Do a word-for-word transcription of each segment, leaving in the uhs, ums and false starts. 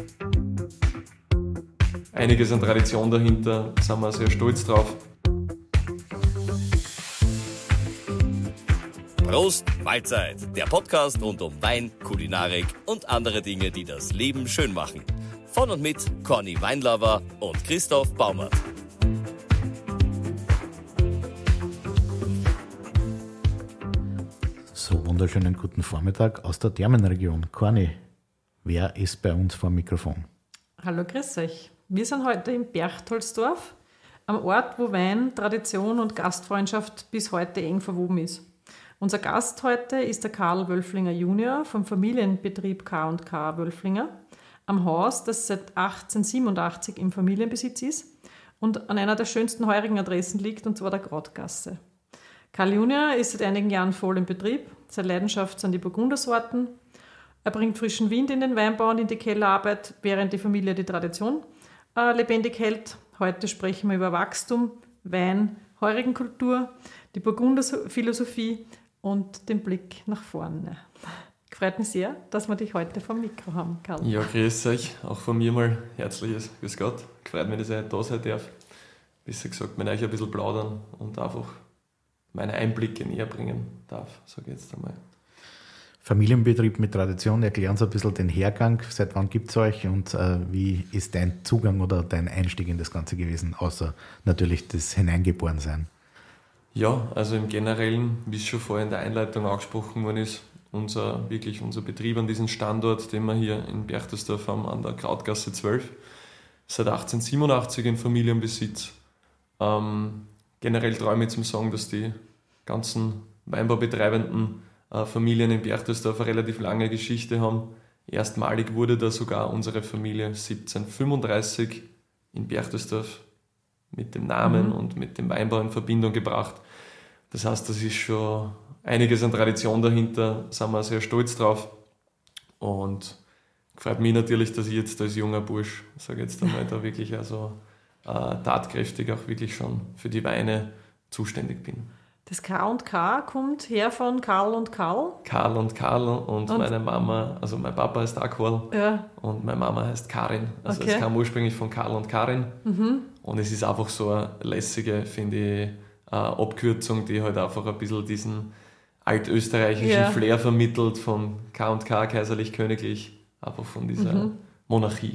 Einiges an Tradition dahinter, da sind wir sehr stolz drauf. Prost, Mahlzeit, der Podcast rund um Wein, Kulinarik und andere Dinge, die das Leben schön machen. Von und mit Conny Weinlover und Christoph Baumert. So, wunderschönen guten Vormittag aus der Thermenregion. Conny, wer ist bei uns vor dem Mikrofon? Hallo, grüß euch. Wir sind heute in Berchtoldsdorf, am Ort, wo Wein, Tradition und Gastfreundschaft bis heute eng verwoben ist. Unser Gast heute ist der Karl Wölflinger Junior vom Familienbetrieb K und K Wölflinger am Haus, das seit achtzehnhundertsiebenundachtzig im Familienbesitz ist und an einer der schönsten heurigen Adressen liegt, und zwar der Grottgasse. Karl Junior ist seit einigen Jahren voll im Betrieb. Seine Leidenschaft sind die Burgundersorten. Er bringt frischen Wind in den Weinbau und in die Kellerarbeit, während die Familie die Tradition äh, lebendig hält. Heute sprechen wir über Wachstum, Wein, Heurigenkultur, die Burgunderphilosophie und den Blick nach vorne. Freut mich sehr, dass wir dich heute vom Mikro haben, Karl. Ja, grüß euch. Auch von mir mal herzliches Grüß Gott. Freut mich, dass ich da sein darf. Besser gesagt, mit euch ein bisschen plaudern und einfach meine Einblicke näher bringen darf, sage ich jetzt einmal. Familienbetrieb mit Tradition, erklären Sie ein bisschen den Hergang. Seit wann gibt es euch und äh, wie ist dein Zugang oder dein Einstieg in das Ganze gewesen, außer natürlich das Hineingeborensein? Ja, also im Generellen, wie es schon vorher in der Einleitung angesprochen worden ist, unser, wirklich unser Betrieb an diesem Standort, den wir hier in Berchtoldsdorf haben, an der Krautgasse zwölf, seit achtzehnhundertsiebenundachtzig in Familienbesitz. Ähm, generell träume ich zum sagen, dass die ganzen Weinbaubetreibenden äh, Familien in Berchtoldsdorf eine relativ lange Geschichte haben. Erstmalig wurde da sogar unsere Familie siebzehnhundertfünfunddreißig in Berchtoldsdorf mit dem Namen mhm. und mit dem Weinbau in Verbindung gebracht. Das heißt, das ist schon einiges an Tradition dahinter, da sind wir sehr stolz drauf. Und freut mich natürlich, dass ich jetzt als junger Bursch, sage jetzt einmal, da wirklich also äh, tatkräftig auch wirklich schon für die Weine zuständig bin. Das K und K kommt her von Karl und Karl? Karl und Karl und, und meine Mama, also mein Papa heißt auch Karl ja. und meine Mama heißt Karin. Also okay. es kam ursprünglich von Karl und Karin mhm. und es ist einfach so eine lässige, finde ich, äh, Abkürzung, die halt einfach ein bisschen diesen altösterreichischen ja. Flair vermittelt von K und K, kaiserlich-königlich, einfach von dieser mhm. Monarchie.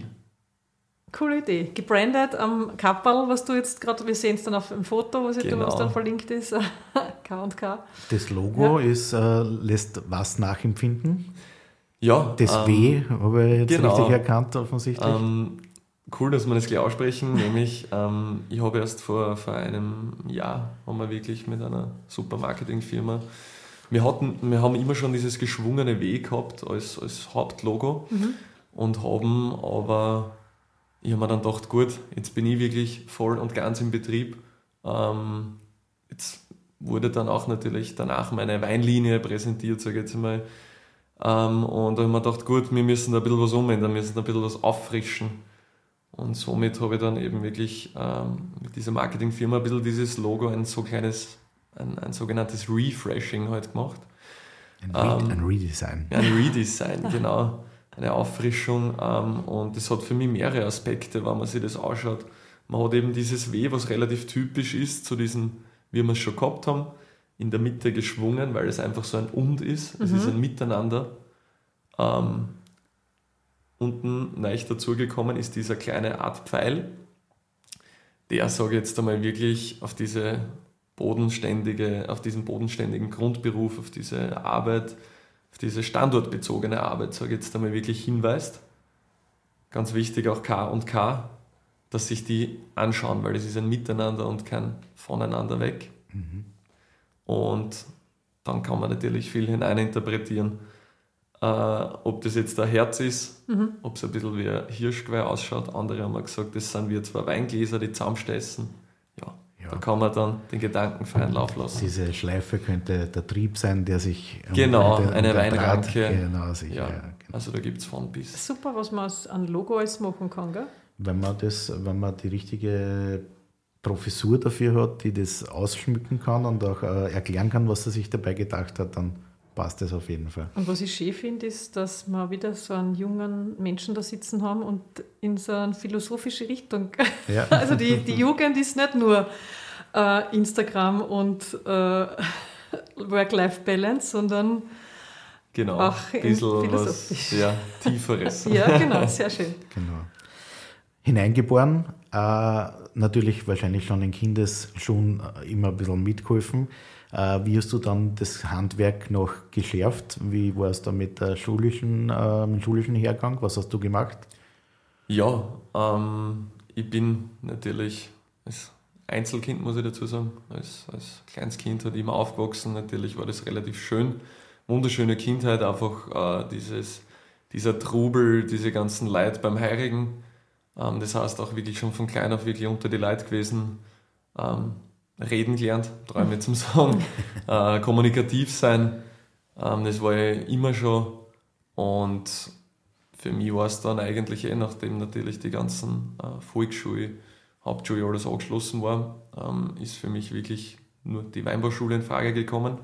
Coole Idee. Gebrandet am Kapperl, was du jetzt gerade, wir sehen es dann auf dem Foto, was, genau. was dann verlinkt ist. K und K. Das Logo ja. ist, äh, lässt was nachempfinden? Ja. Das ähm, W, habe ich jetzt genau. richtig erkannt, offensichtlich. Ähm, cool, dass wir das gleich aussprechen, nämlich ähm, ich habe erst vor, vor einem Jahr, haben wir wirklich mit einer super Marketingfirma, wir, hatten, wir haben immer schon dieses geschwungene W gehabt als, als Hauptlogo mhm. und haben aber, ich habe mir dann gedacht, gut, jetzt bin ich wirklich voll und ganz im Betrieb. Ähm, jetzt wurde dann auch natürlich danach meine Weinlinie präsentiert, sage ich jetzt mal. Ähm, und da habe ich mir gedacht, gut, wir müssen da ein bisschen was umändern, wir müssen da ein bisschen was auffrischen. Und somit habe ich dann eben wirklich ähm, mit dieser Marketingfirma ein bisschen dieses Logo, ein so kleines, ein, ein sogenanntes Refreshing halt gemacht. Ein, Re- ähm, ein Redesign. Ein Redesign, genau. Eine Auffrischung. Ähm, und das hat für mich mehrere Aspekte, wenn man sich das anschaut. Man hat eben dieses W, was relativ typisch ist zu diesem, wie wir es schon gehabt haben, in der Mitte geschwungen, weil es einfach so ein Und ist. Es mhm. ist ein Miteinander. Ähm, unten neu dazugekommen ist dieser kleine Art Pfeil, der, sage ich jetzt einmal, wirklich auf diese bodenständige, auf diesen bodenständigen Grundberuf, auf diese Arbeit, auf diese standortbezogene Arbeit, sage ich jetzt einmal, wirklich hinweist. Ganz wichtig auch K und K, dass sich die anschauen, weil es ist ein Miteinander und kein Voneinander weg. Mhm. Und dann kann man natürlich viel hineininterpretieren, äh, ob das jetzt ein Herz ist, mhm. ob es ein bisschen wie ein Hirschgeweih ausschaut. Andere haben gesagt, das sind wir zwei Weingläser, die zusammenstessen. Ja, ja, da kann man dann den Gedanken freien Lauf lassen. Diese Schleife könnte der Trieb sein, der sich... Um genau, um eine der Weinranke. Genau, sicher, ja, ja, genau. Also da gibt es von bis. Super, was man an Logo alles machen kann, gell? Wenn man, das, wenn man die richtige Professur dafür hat, die das ausschmücken kann und auch äh, erklären kann, was er sich dabei gedacht hat, dann passt das auf jeden Fall. Und was ich schön finde, ist, dass wir wieder so einen jungen Menschen da sitzen haben und in so eine philosophische Richtung. Ja. Also die, die Jugend ist nicht nur äh, Instagram und äh, Work-Life-Balance, sondern Genau, auch ein bisschen was philosophisch. ja, Tieferes. Ja, genau, sehr schön. Genau. Hineingeboren, äh, natürlich wahrscheinlich schon in Kindesschuhen äh, immer ein bisschen mitgeholfen. Äh, wie hast du dann das Handwerk noch geschärft? Wie war es da mit der schulischen, äh, mit dem schulischen Hergang? Was hast du gemacht? Ja, ähm, ich bin natürlich als Einzelkind, muss ich dazu sagen, als, als kleines Kind halt immer aufgewachsen. Natürlich war das relativ schön, wunderschöne Kindheit, einfach äh, dieses, dieser Trubel, diese ganzen Leute beim Heirigen. Ähm, das heißt auch wirklich schon von klein auf wirklich unter die Leute gewesen, ähm, reden gelernt, Träume zum Sagen, äh, kommunikativ sein, ähm, das war ja immer schon. Und für mich war es dann eigentlich eh, nachdem natürlich die ganzen äh, Volksschule, Hauptschule alles angeschlossen war, ähm, ist für mich wirklich nur die Weinbauschule in Frage gekommen.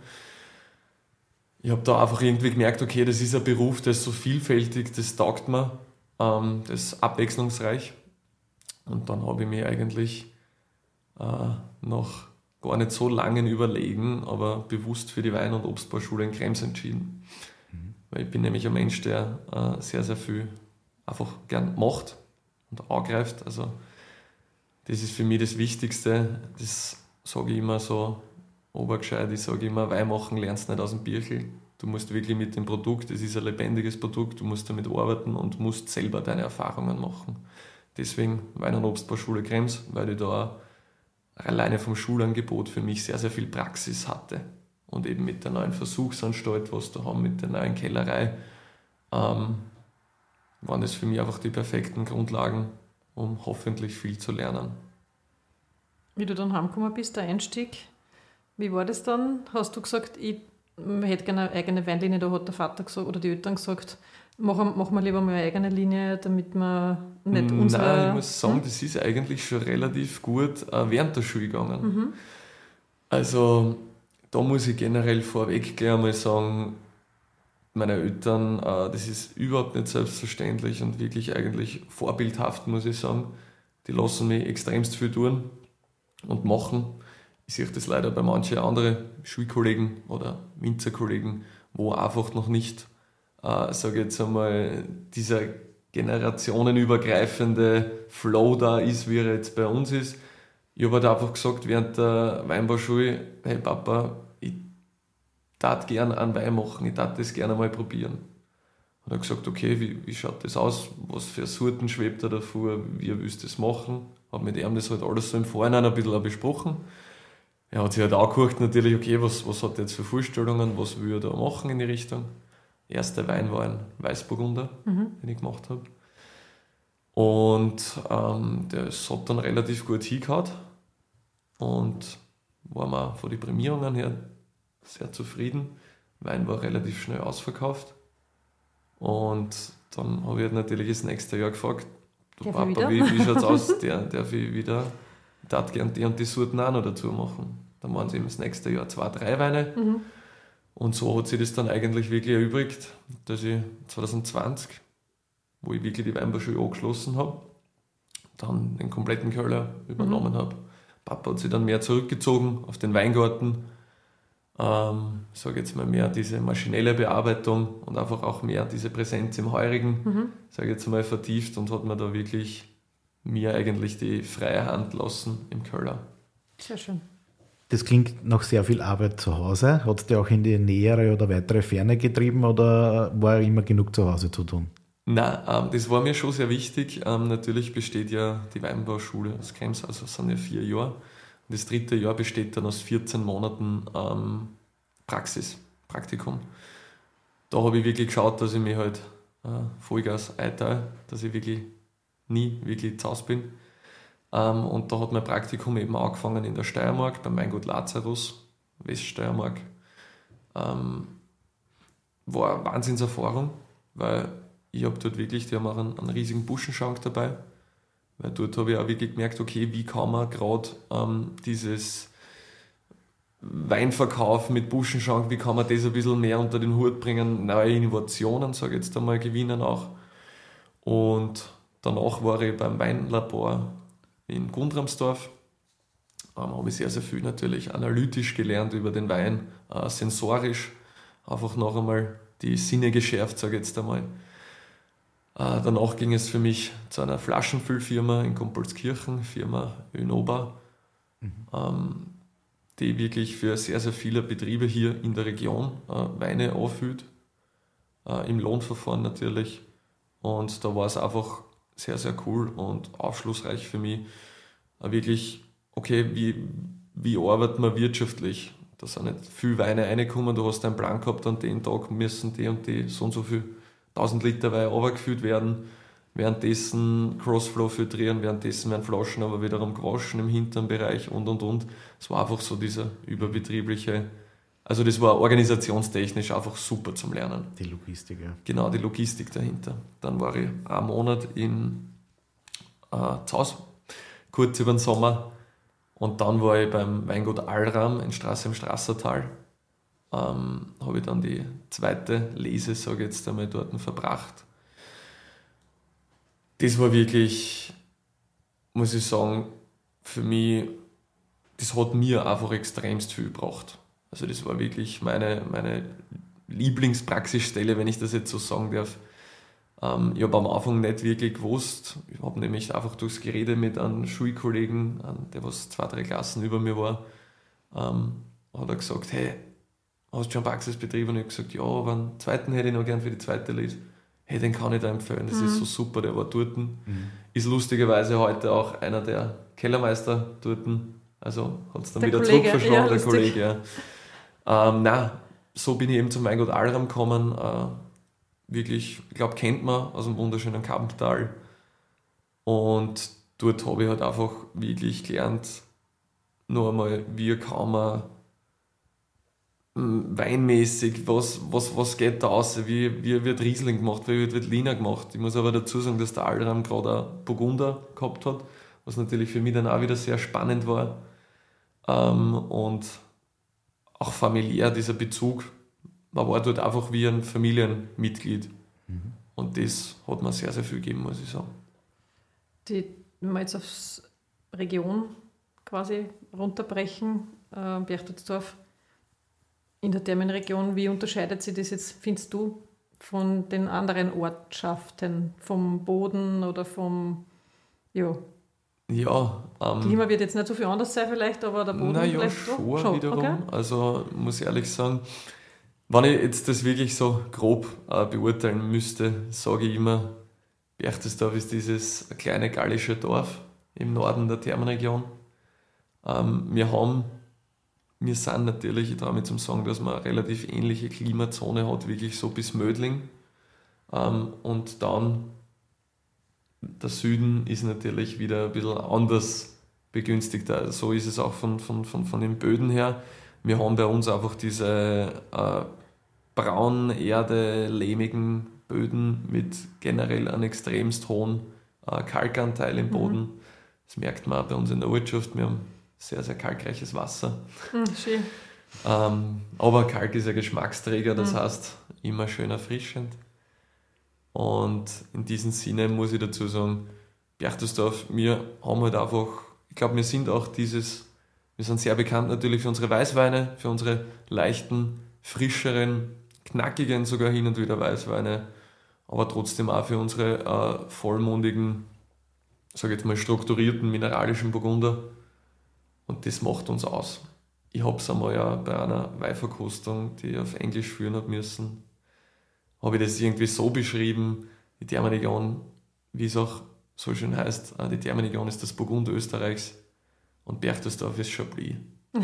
Ich habe da einfach irgendwie gemerkt, okay, das ist ein Beruf, der ist so vielfältig, das taugt mir, ähm, das ist abwechslungsreich. Und dann habe ich mich eigentlich äh, nach gar nicht so langen Überlegen, aber bewusst für die Wein- und Obstbauschule in Krems entschieden. Mhm. Weil ich bin nämlich ein Mensch, der äh, sehr, sehr viel einfach gern macht und angreift. Also das ist für mich das Wichtigste. Das sage ich immer so obergescheit. Ich sage immer, Wein machen lernst nicht aus dem Birchel. Du musst wirklich mit dem Produkt, es ist ein lebendiges Produkt, du musst damit arbeiten und musst selber deine Erfahrungen machen. Deswegen Wein- und Obstbauschule Krems, weil ich da alleine vom Schulangebot für mich sehr, sehr viel Praxis hatte. Und eben mit der neuen Versuchsanstalt, was da haben, mit der neuen Kellerei, ähm, waren das für mich einfach die perfekten Grundlagen, um hoffentlich viel zu lernen. Wie du dann heimgekommen bist, der Einstieg, wie war das dann? Hast du gesagt, ich hätte gerne eine eigene Weinlinie, da hat der Vater gesagt oder die Eltern gesagt, machen mach wir lieber mal eine eigene Linie, damit wir nicht unsere... Nein, ich muss sagen, hm? das ist eigentlich schon relativ gut äh, während der Schule gegangen. Mhm. Also da muss ich generell vorweg gleich einmal sagen, meine Eltern, äh, das ist überhaupt nicht selbstverständlich und wirklich eigentlich vorbildhaft, muss ich sagen. Die lassen mich extremst viel tun und machen. Ich sehe das leider bei manchen anderen Schulkollegen oder Winzerkollegen, wo einfach noch nicht, äh, sage ich jetzt einmal, dieser generationenübergreifende Flow da ist, wie er jetzt bei uns ist. Ich habe halt einfach gesagt während der Weinbauschule, hey Papa, ich darf gerne einen Wein machen, ich darf das gerne mal probieren. Und er hat gesagt, okay, wie, wie schaut das aus, was für Sorten schwebt er davor, wie willst du das machen? Habe mit ihm das halt alles so im Vorhinein ein bisschen besprochen. Er hat sich halt angehört natürlich, okay, was, was hat er jetzt für Vorstellungen, was will er da machen in die Richtung. Erster Wein war ein Weißburgunder, mhm. den ich gemacht habe. Und ähm, das hat dann relativ gut hingehauen und war mir von den Prämierungen her sehr zufrieden. Wein war relativ schnell ausverkauft. Und dann habe ich halt natürlich das nächste Jahr gefragt, du darf Papa, wie, wie schaut es aus? Der, darf ich wieder, ich darf gerne die und die Sorten auch noch dazu machen. Dann waren es eben das nächste Jahr zwei, drei Weine. Mhm. Und so hat sich das dann eigentlich wirklich erübrigt, dass ich zwanzig zwanzig, wo ich wirklich die Weinbauschule angeschlossen habe, dann den kompletten Keller übernommen mhm. habe. Papa hat sich dann mehr zurückgezogen auf den Weingarten. Ähm, ich sage jetzt mal mehr diese maschinelle Bearbeitung und einfach auch mehr diese Präsenz im Heurigen, mhm. sage jetzt mal vertieft und hat mir da wirklich mir eigentlich die freie Hand lassen im Keller. Sehr schön. Das klingt nach sehr viel Arbeit zu Hause. Hat es dir auch in die nähere oder weitere Ferne getrieben oder war immer genug zu Hause zu tun? Nein, ähm, das war mir schon sehr wichtig. Ähm, natürlich besteht ja die Weinbauschule aus Krems, also es sind ja vier Jahre. Und das dritte Jahr besteht dann aus vierzehn Monaten ähm, Praxis, Praktikum. Da habe ich wirklich geschaut, dass ich mich halt äh, Vollgas einteile, dass ich wirklich nie wirklich zu Hause bin. Um, und da hat mein Praktikum eben angefangen in der Steiermark, beim Weingut Lazarus, Weststeiermark. Um, war eine Wahnsinnserfahrung, weil ich habe dort wirklich, die haben auch einen, einen riesigen Buschenschank dabei, weil dort habe ich auch wirklich gemerkt, okay, wie kann man gerade um, dieses Weinverkauf mit Buschenschank, wie kann man das ein bisschen mehr unter den Hut bringen, neue Innovationen, sage ich jetzt einmal, gewinnen auch. Und danach war ich beim Weinlabor in Gundramsdorf. Ähm, habe ich sehr, sehr viel natürlich analytisch gelernt über den Wein, äh, sensorisch, einfach noch einmal die Sinne geschärft, sage ich jetzt einmal. Äh, danach ging es für mich zu einer Flaschenfüllfirma in Gompoldskirchen, Firma Önoba, mhm. ähm, die wirklich für sehr, sehr viele Betriebe hier in der Region äh, Weine anfüllt, äh, im Lohnverfahren natürlich. Und da war es einfach sehr, sehr cool und aufschlussreich für mich, äh, wirklich, okay, wie, wie arbeitet man wirtschaftlich? Da sind nicht viele Weine reingekommen, du hast einen Plan gehabt, an den Tag müssen die und die so und so viel tausend Liter Wein runtergefüllt werden, währenddessen Crossflow filtrieren, währenddessen werden Flaschen aber wiederum gewaschen im hinteren Bereich und und und. Es war einfach so dieser überbetriebliche, also das war organisationstechnisch einfach super zum Lernen. Die Logistik, ja. Genau, die Logistik dahinter. Dann war ich einen Monat in äh, Zaus, kurz über den Sommer, und dann war ich beim Weingut Alram in Straße im Strassertal. Ähm, habe ich dann die zweite Lese, sage ich jetzt einmal, dort verbracht. Das war wirklich, muss ich sagen, für mich, das hat mir einfach extremst viel gebracht. Also das war wirklich meine, meine Lieblingspraxisstelle, wenn ich das jetzt so sagen darf. Ähm, ich habe am Anfang nicht wirklich gewusst, ich habe nämlich einfach durchs Gerede mit einem Schulkollegen, der was zwei, drei Klassen über mir war, ähm, hat er gesagt, hey, hast du schon einen Praxisbetrieb? Und ich habe gesagt, ja, aber einen zweiten hätte ich noch gern für die zweite Lese. Hey, den kann ich da empfehlen, das mhm. ist so super, der war dort. Mhm. Ist lustigerweise heute auch einer der Kellermeister dort, also hat es dann der wieder Kollege, zurückverschlagen, ja, der lustig. Kollege. Ja. Ähm, nein, so bin ich eben zum Weingut Alram gekommen, äh, wirklich, ich glaube, kennt man aus dem wunderschönen Kappental, und dort habe ich halt einfach wirklich gelernt, noch einmal, wie kann man weinmäßig, was, was, was geht da aus, wie, wie wird Riesling gemacht, wie wird Lina gemacht. Ich muss aber dazu sagen, dass der Alram gerade auch Burgunder gehabt hat, was natürlich für mich dann auch wieder sehr spannend war. Ähm, und auch familiär dieser Bezug, man war dort einfach wie ein Familienmitglied. Mhm. Und das hat mir sehr, sehr viel gegeben, muss ich sagen. Die, wenn wir jetzt aufs Region quasi runterbrechen, äh, Berchtesgaden, in der Thermenregion, wie unterscheidet sich das jetzt, findest du, von den anderen Ortschaften, vom Boden oder vom, ja, ja ähm, Klima wird jetzt nicht so viel anders sein vielleicht, aber der Boden naja, vielleicht schon, schon wiederum. Okay. Also muss ich ehrlich sagen, wenn ich jetzt das wirklich so grob äh, beurteilen müsste, sage ich immer, Berchtesgaden ist dieses kleine gallische Dorf im Norden der Thermenregion. Ähm, wir haben Wir sind natürlich, ich traue mich zum sagen, dass man eine relativ ähnliche Klimazone hat, wirklich so bis Mödling. Ähm, und dann der Süden ist natürlich wieder ein bisschen anders begünstigt. Also so ist es auch von, von, von, von den Böden her. Wir haben bei uns einfach diese äh, braunen, erde, lehmigen Böden mit generell einem extremst hohen äh, Kalkanteil im Boden. Mhm. Das merkt man auch bei uns in der Ortschaft. Wir haben sehr, sehr kalkreiches Wasser. Mhm, schön. ähm, aber Kalk ist ja Geschmacksträger, das mhm. heißt immer schön erfrischend. Und in diesem Sinne muss ich dazu sagen, Berchtesgaden, wir haben halt einfach, ich glaube, wir sind auch dieses, wir sind sehr bekannt natürlich für unsere Weißweine, für unsere leichten, frischeren, knackigen sogar hin und wieder Weißweine, aber trotzdem auch für unsere äh, vollmundigen, sage ich jetzt mal strukturierten, mineralischen Burgunder. Und das macht uns aus. Ich habe es einmal ja bei einer Weinverkostung, die ich auf Englisch führen habe müssen, habe ich das irgendwie so beschrieben, die Thermenregion, wie es auch so schön heißt, die Thermenregion ist das Burgund Österreichs und Berchtesgaden ist Chablis. So,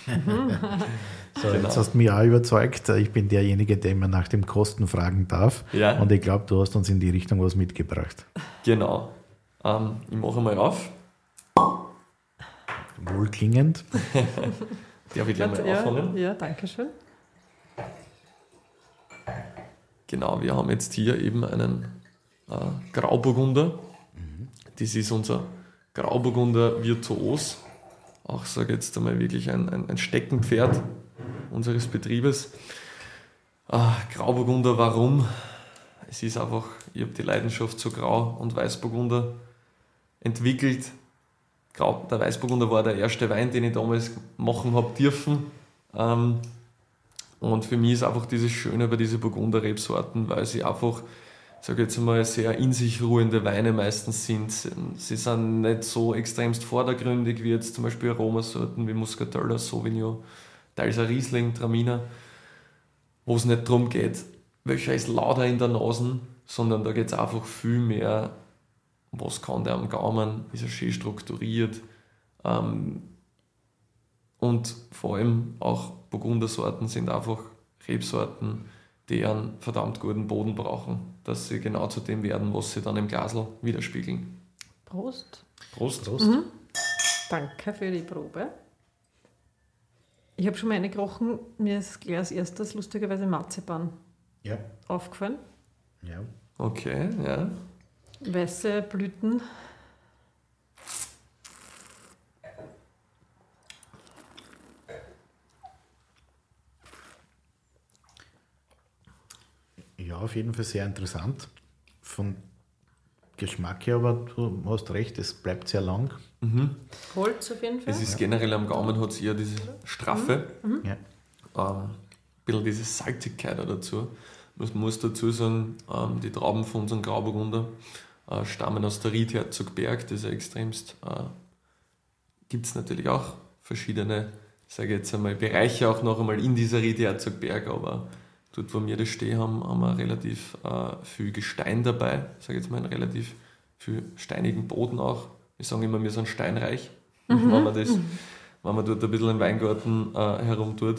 genau. Jetzt hast du mich auch überzeugt. Ich bin derjenige, der immer nach dem Kosten fragen darf. Ja. Und ich glaube, du hast uns in die Richtung was mitgebracht. Genau. Ähm, ich mache mal auf. Wohlklingend. Darf ich gleich mal ja, anfangen? Ja, danke schön. Genau, wir haben jetzt hier eben einen äh, Grauburgunder. Mhm. Das ist unser Grauburgunder Virtuos auch, sage ich jetzt einmal, wirklich ein, ein, ein Steckenpferd unseres Betriebes. Ah, Grauburgunder, warum? Es ist einfach, ich habe die Leidenschaft zu Grau- und Weißburgunder entwickelt. Grau, der Weißburgunder war der erste Wein, den ich damals machen habe dürfen. Ähm, und für mich ist einfach dieses Schöne bei diesen Burgunder-Rebsorten, weil sie einfach, sage jetzt mal, sehr in sich ruhende Weine meistens sind. Sie sind nicht so extremst vordergründig wie jetzt zum Beispiel Aromasorten wie Muscatella, Sauvignon, teils ein Riesling, Traminer, wo es nicht darum geht, welcher ist lauter in der Nase, sondern da geht es einfach viel mehr, was kann der am Gaumen, ist er schön strukturiert, ähm, und vor allem auch Burgundersorten sind einfach Rebsorten, die einen verdammt guten Boden brauchen, dass sie genau zu dem werden, was sie dann im Glasl widerspiegeln. Prost. Prost. Prost. Mhm. Danke für die Probe. Ich habe schon mal reingerochen, mir ist gleich als erstes lustigerweise Marzipan Ja. aufgefallen. Ja. Okay, ja. Weiße Blüten. Ja, auf jeden Fall sehr interessant. Von Geschmack her, aber du hast recht, es bleibt sehr lang. Mhm. Holz auf jeden Fall. Es ist generell am Gaumen hat es eher diese Straffe, Ja. ähm, ein bisschen diese Salzigkeit auch dazu. Man muss dazu sagen, ähm, die Trauben von unseren Grauburgunder äh, stammen aus der Riedherzogberg, das ist ja extremst, äh, gibt es natürlich auch verschiedene, sage ich jetzt einmal, Bereiche auch noch einmal in dieser Riedherzogberg, aber dort, wo wir das stehen haben, haben wir relativ äh, viel Gestein dabei, sage ich jetzt mal, einen relativ viel steinigen Boden auch. Wir sagen immer, wir sind steinreich, mhm. wenn man das, wenn man dort ein bisschen im Weingarten äh, herumtut.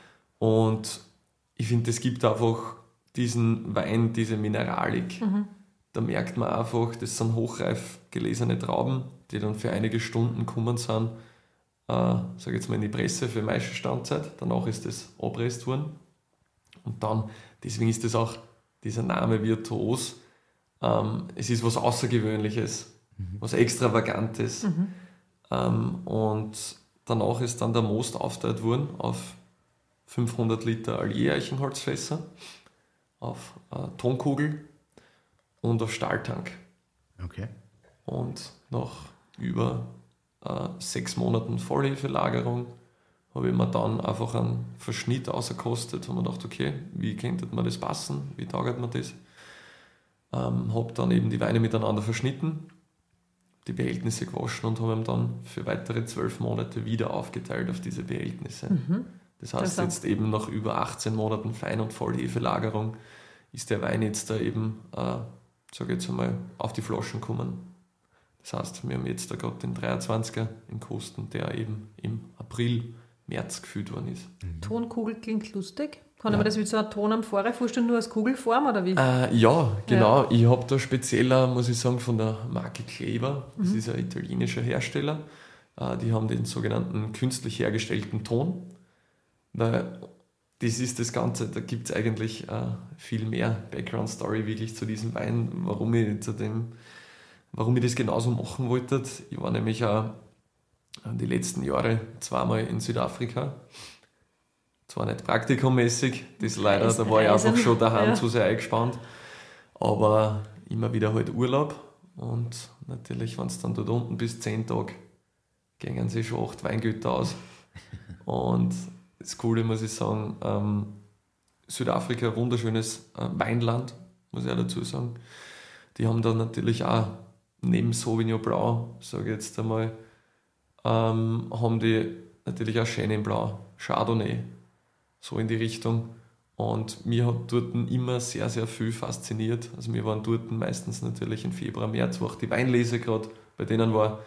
Und ich finde, es gibt einfach diesen Wein, diese Mineralik. Mhm. Da merkt man einfach, das sind hochreif gelesene Trauben, die dann für einige Stunden gekommen sind, äh, sage ich jetzt mal, in die Presse für Maischestandzeit. Danach ist das abgepresst worden. Und dann, deswegen ist das auch dieser Name Virtuos, ähm, es ist was Außergewöhnliches, mhm. was Extravagantes. Mhm. Ähm, und danach ist dann der Most aufgeteilt worden auf fünfhundert Liter Allier-Eichenholzfässer, auf äh, Tonkugel und auf Stahltank. Okay. Und nach über äh, sechs Monaten Vollhefelagerung habe ich mir dann einfach einen Verschnitt ausgekostet, wo man dachte, okay, wie könnte man das passen, wie taugt man das? Ähm, habe dann eben die Weine miteinander verschnitten, die Behältnisse gewaschen und habe ihn dann für weitere zwölf Monate wieder aufgeteilt auf diese Behältnisse. Mhm. Das heißt, jetzt eben nach über achtzehn Monaten Fein- und Vollhefelagerung ist der Wein jetzt da eben, äh, sage ich jetzt einmal, auf die Flaschen gekommen. Das heißt, wir haben jetzt da gerade den dreiundzwanziger in Kosten, der eben im April, März gefüllt worden ist. Mhm. Tonkugel klingt lustig. Kann ja. ich mir das mit so einer Tonamphore vorstellen, nur als Kugelform oder wie? Äh, ja, genau. Ja. Ich habe da spezieller, muss ich sagen, von der Marke Kleber, das mhm. ist ein italienischer Hersteller, äh, die haben den sogenannten künstlich hergestellten Ton, weil das ist das Ganze, da gibt es eigentlich äh, viel mehr Background-Story wirklich zu diesem Wein, warum ich, zu dem, warum ich das genauso machen wollte. Ich war nämlich auch die letzten Jahre zweimal in Südafrika. Zwar nicht praktikummäßig, das leider, da war ich einfach schon daheim ja. zu sehr eingespannt, aber immer wieder halt Urlaub und natürlich, wenn es dann dort unten bis zehn Tage, gingen sie schon acht Weingüter aus. Und das Coole, muss ich sagen, ähm, Südafrika, ein wunderschönes äh, Weinland, muss ich auch dazu sagen. Die haben dann natürlich auch neben Sauvignon Blanc, sage ich jetzt einmal, ähm, haben die natürlich auch Chenin Blanc, Chardonnay, so in die Richtung. Und mir hat dort immer sehr, sehr viel fasziniert. Also wir waren dort meistens natürlich im Februar, März, wo auch die Weinlese gerade bei denen war.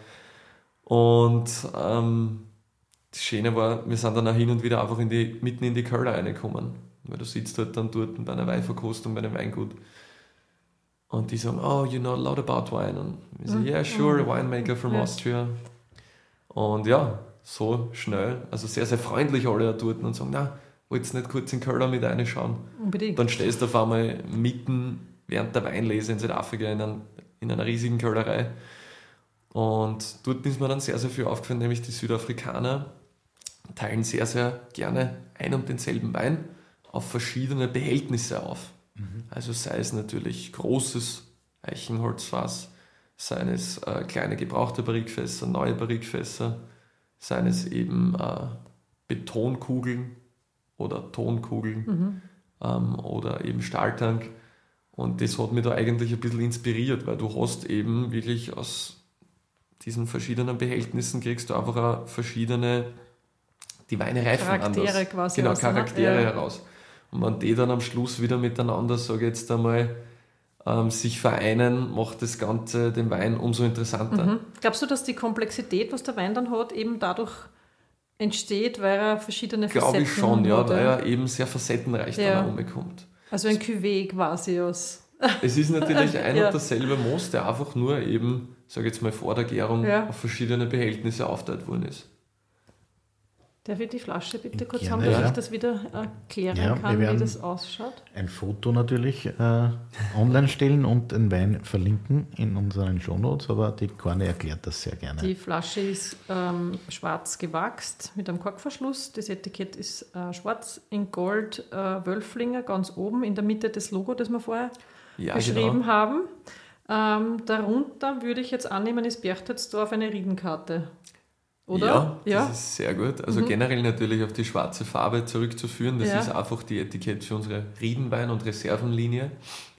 Und ähm, das Schöne war, wir sind dann auch hin und wieder einfach in die, mitten in die Keller reingekommen. Weil du sitzt halt dann dort bei einer Weinverkostung, bei einem Weingut. Und die sagen, oh, you know a lot about wine. Und ich so, yeah, sure, winemaker from ja. Austria. Und ja, so schnell, also sehr, sehr freundlich alle dort und sagen, na, wolltest du nicht kurz in Keller mit reinschauen? Unbedingt. Dann stehst du auf einmal mitten während der Weinlese in Südafrika in, ein, in einer riesigen Kellerei Und dort ist mir dann sehr, sehr viel aufgefallen, nämlich die Südafrikaner teilen sehr, sehr gerne ein und denselben Wein auf verschiedene Behältnisse auf. Mhm. Also sei es natürlich großes Eichenholzfass, seien es äh, kleine gebrauchte Barrikfässer, neue Barrikfässer, seien es eben äh, Betonkugeln oder Tonkugeln mhm. ähm, oder eben Stahltank. Und das hat mich da eigentlich ein bisschen inspiriert, weil du hast eben wirklich aus diesen verschiedenen Behältnissen kriegst du einfach auch verschiedene, die Weine reifen Charaktere anders. quasi. Genau, Charaktere ja. heraus. Und wenn die dann am Schluss wieder miteinander, sage ich jetzt einmal, ähm, sich vereinen, macht das Ganze den Wein umso interessanter. Mhm. Glaubst du, dass die Komplexität, was der Wein dann hat, eben dadurch entsteht, weil er verschiedene Glaube Facetten ich schon, ja, hat, weil er eben sehr facettenreich ja. dann umkommt. Also ein Cuvée quasi aus. Es ist natürlich ein ja. und derselbe Most, der einfach nur eben, sage ich jetzt mal vor der Gärung, ja. auf verschiedene Behältnisse aufgeteilt worden ist. Darf ich die Flasche bitte kurz Gerne, haben, dass ja. ich das wieder erklären ja, kann, wie das ausschaut? Ein Foto natürlich äh, online stellen und den Wein verlinken in unseren Shownotes, aber die Corne erklärt das sehr gerne. Die Flasche ist ähm, schwarz gewachst mit einem Korkverschluss. Das Etikett ist äh, schwarz in Gold, äh, Wölflinger ganz oben in der Mitte des Logo, das wir vorher ja, beschrieben genau. haben. Ähm, darunter würde ich jetzt annehmen, ist Berchtesgaden eine Riedenkarte. Oder? Ja, das ja. ist sehr gut. Also mhm. generell natürlich auf die schwarze Farbe zurückzuführen. Das ja. ist einfach die Etikett für unsere Riedenwein- und Reservenlinie.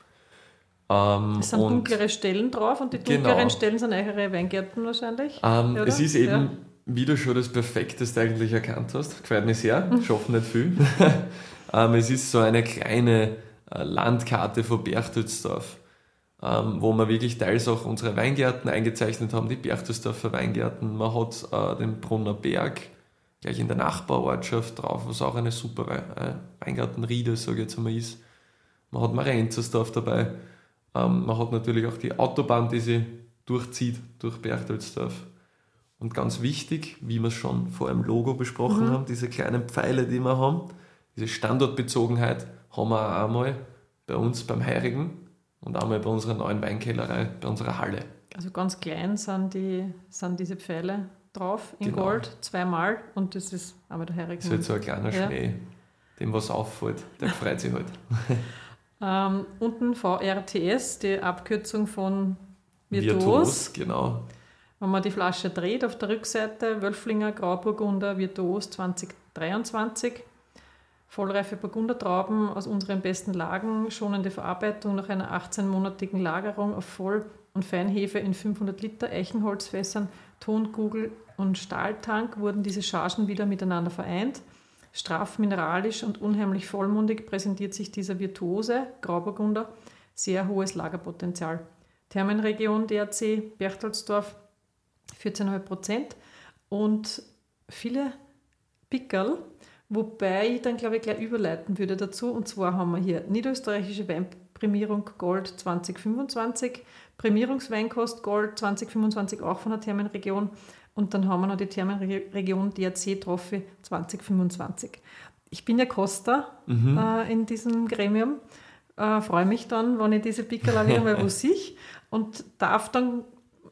Ähm, es sind dunklere Stellen drauf und die dunkleren genau. Stellen sind eure Weingärten wahrscheinlich. Ähm, es ist eben, ja. wie du schon das Perfekteste eigentlich erkannt hast. Gefällt mir sehr, ich hoffe nicht viel. ähm, es ist so eine kleine äh, Landkarte von Berchtesdorf. Ähm, wo wir wirklich teils auch unsere Weingärten eingezeichnet haben, die Berchtesdorfer Weingärten. Man hat äh, den Brunner Berg gleich in der Nachbarortschaft drauf, was auch eine super We- äh, Weingartenriede, sage ich jetzt einmal, ist. Man hat Marenzersdorf dabei. Ähm, man hat natürlich auch die Autobahn, die sich durchzieht durch Berchtesdorf. Und ganz wichtig, wie wir es schon vor einem Logo besprochen mhm. haben, diese kleinen Pfeile, die wir haben, diese Standortbezogenheit haben wir auch einmal bei uns beim Heurigen. Und einmal bei unserer neuen Weinkellerei, bei unserer Halle. Also ganz klein sind, die, sind diese Pfeile drauf in genau. Gold, zweimal. Und das ist einmal der Heurigen. Das ist halt so ein kleiner ja. Schnee, dem was auffällt, der freut sich halt. ähm, unten V R T S, die Abkürzung von Virtuos. Virtuos, genau. Wenn man die Flasche dreht, auf der Rückseite Wölflinger Grauburgunder Virtuos zwanzig dreiundzwanzig. Vollreife Burgundertrauben aus unseren besten Lagen, schonende Verarbeitung nach einer achtzehnmonatigen Lagerung auf Voll- und Feinhefe in fünfhundert Liter Eichenholzfässern, Tonkugel und Stahltank wurden diese Chargen wieder miteinander vereint. Straff, mineralisch und unheimlich vollmundig präsentiert sich dieser virtuose Grauburgunder, sehr hohes Lagerpotenzial. Thermenregion D R C, Berchtesdorf, vierzehn Komma fünf Prozent und viele Pickerl. Wobei ich dann, glaube ich, gleich überleiten würde dazu. Und zwar haben wir hier niederösterreichische Weinprämierung Gold zwanzig fünfundzwanzig, Prämierungsweinkost Gold zwanzig fünfundzwanzig auch von der Thermenregion. Und dann haben wir noch die Thermenregion D R C Trophy zwanzig fünfundzwanzig. Ich bin ja Koster mhm. äh, in diesem Gremium. Äh, freue mich dann, wenn ich diese Pickerl wieder mal wo sehe und darf dann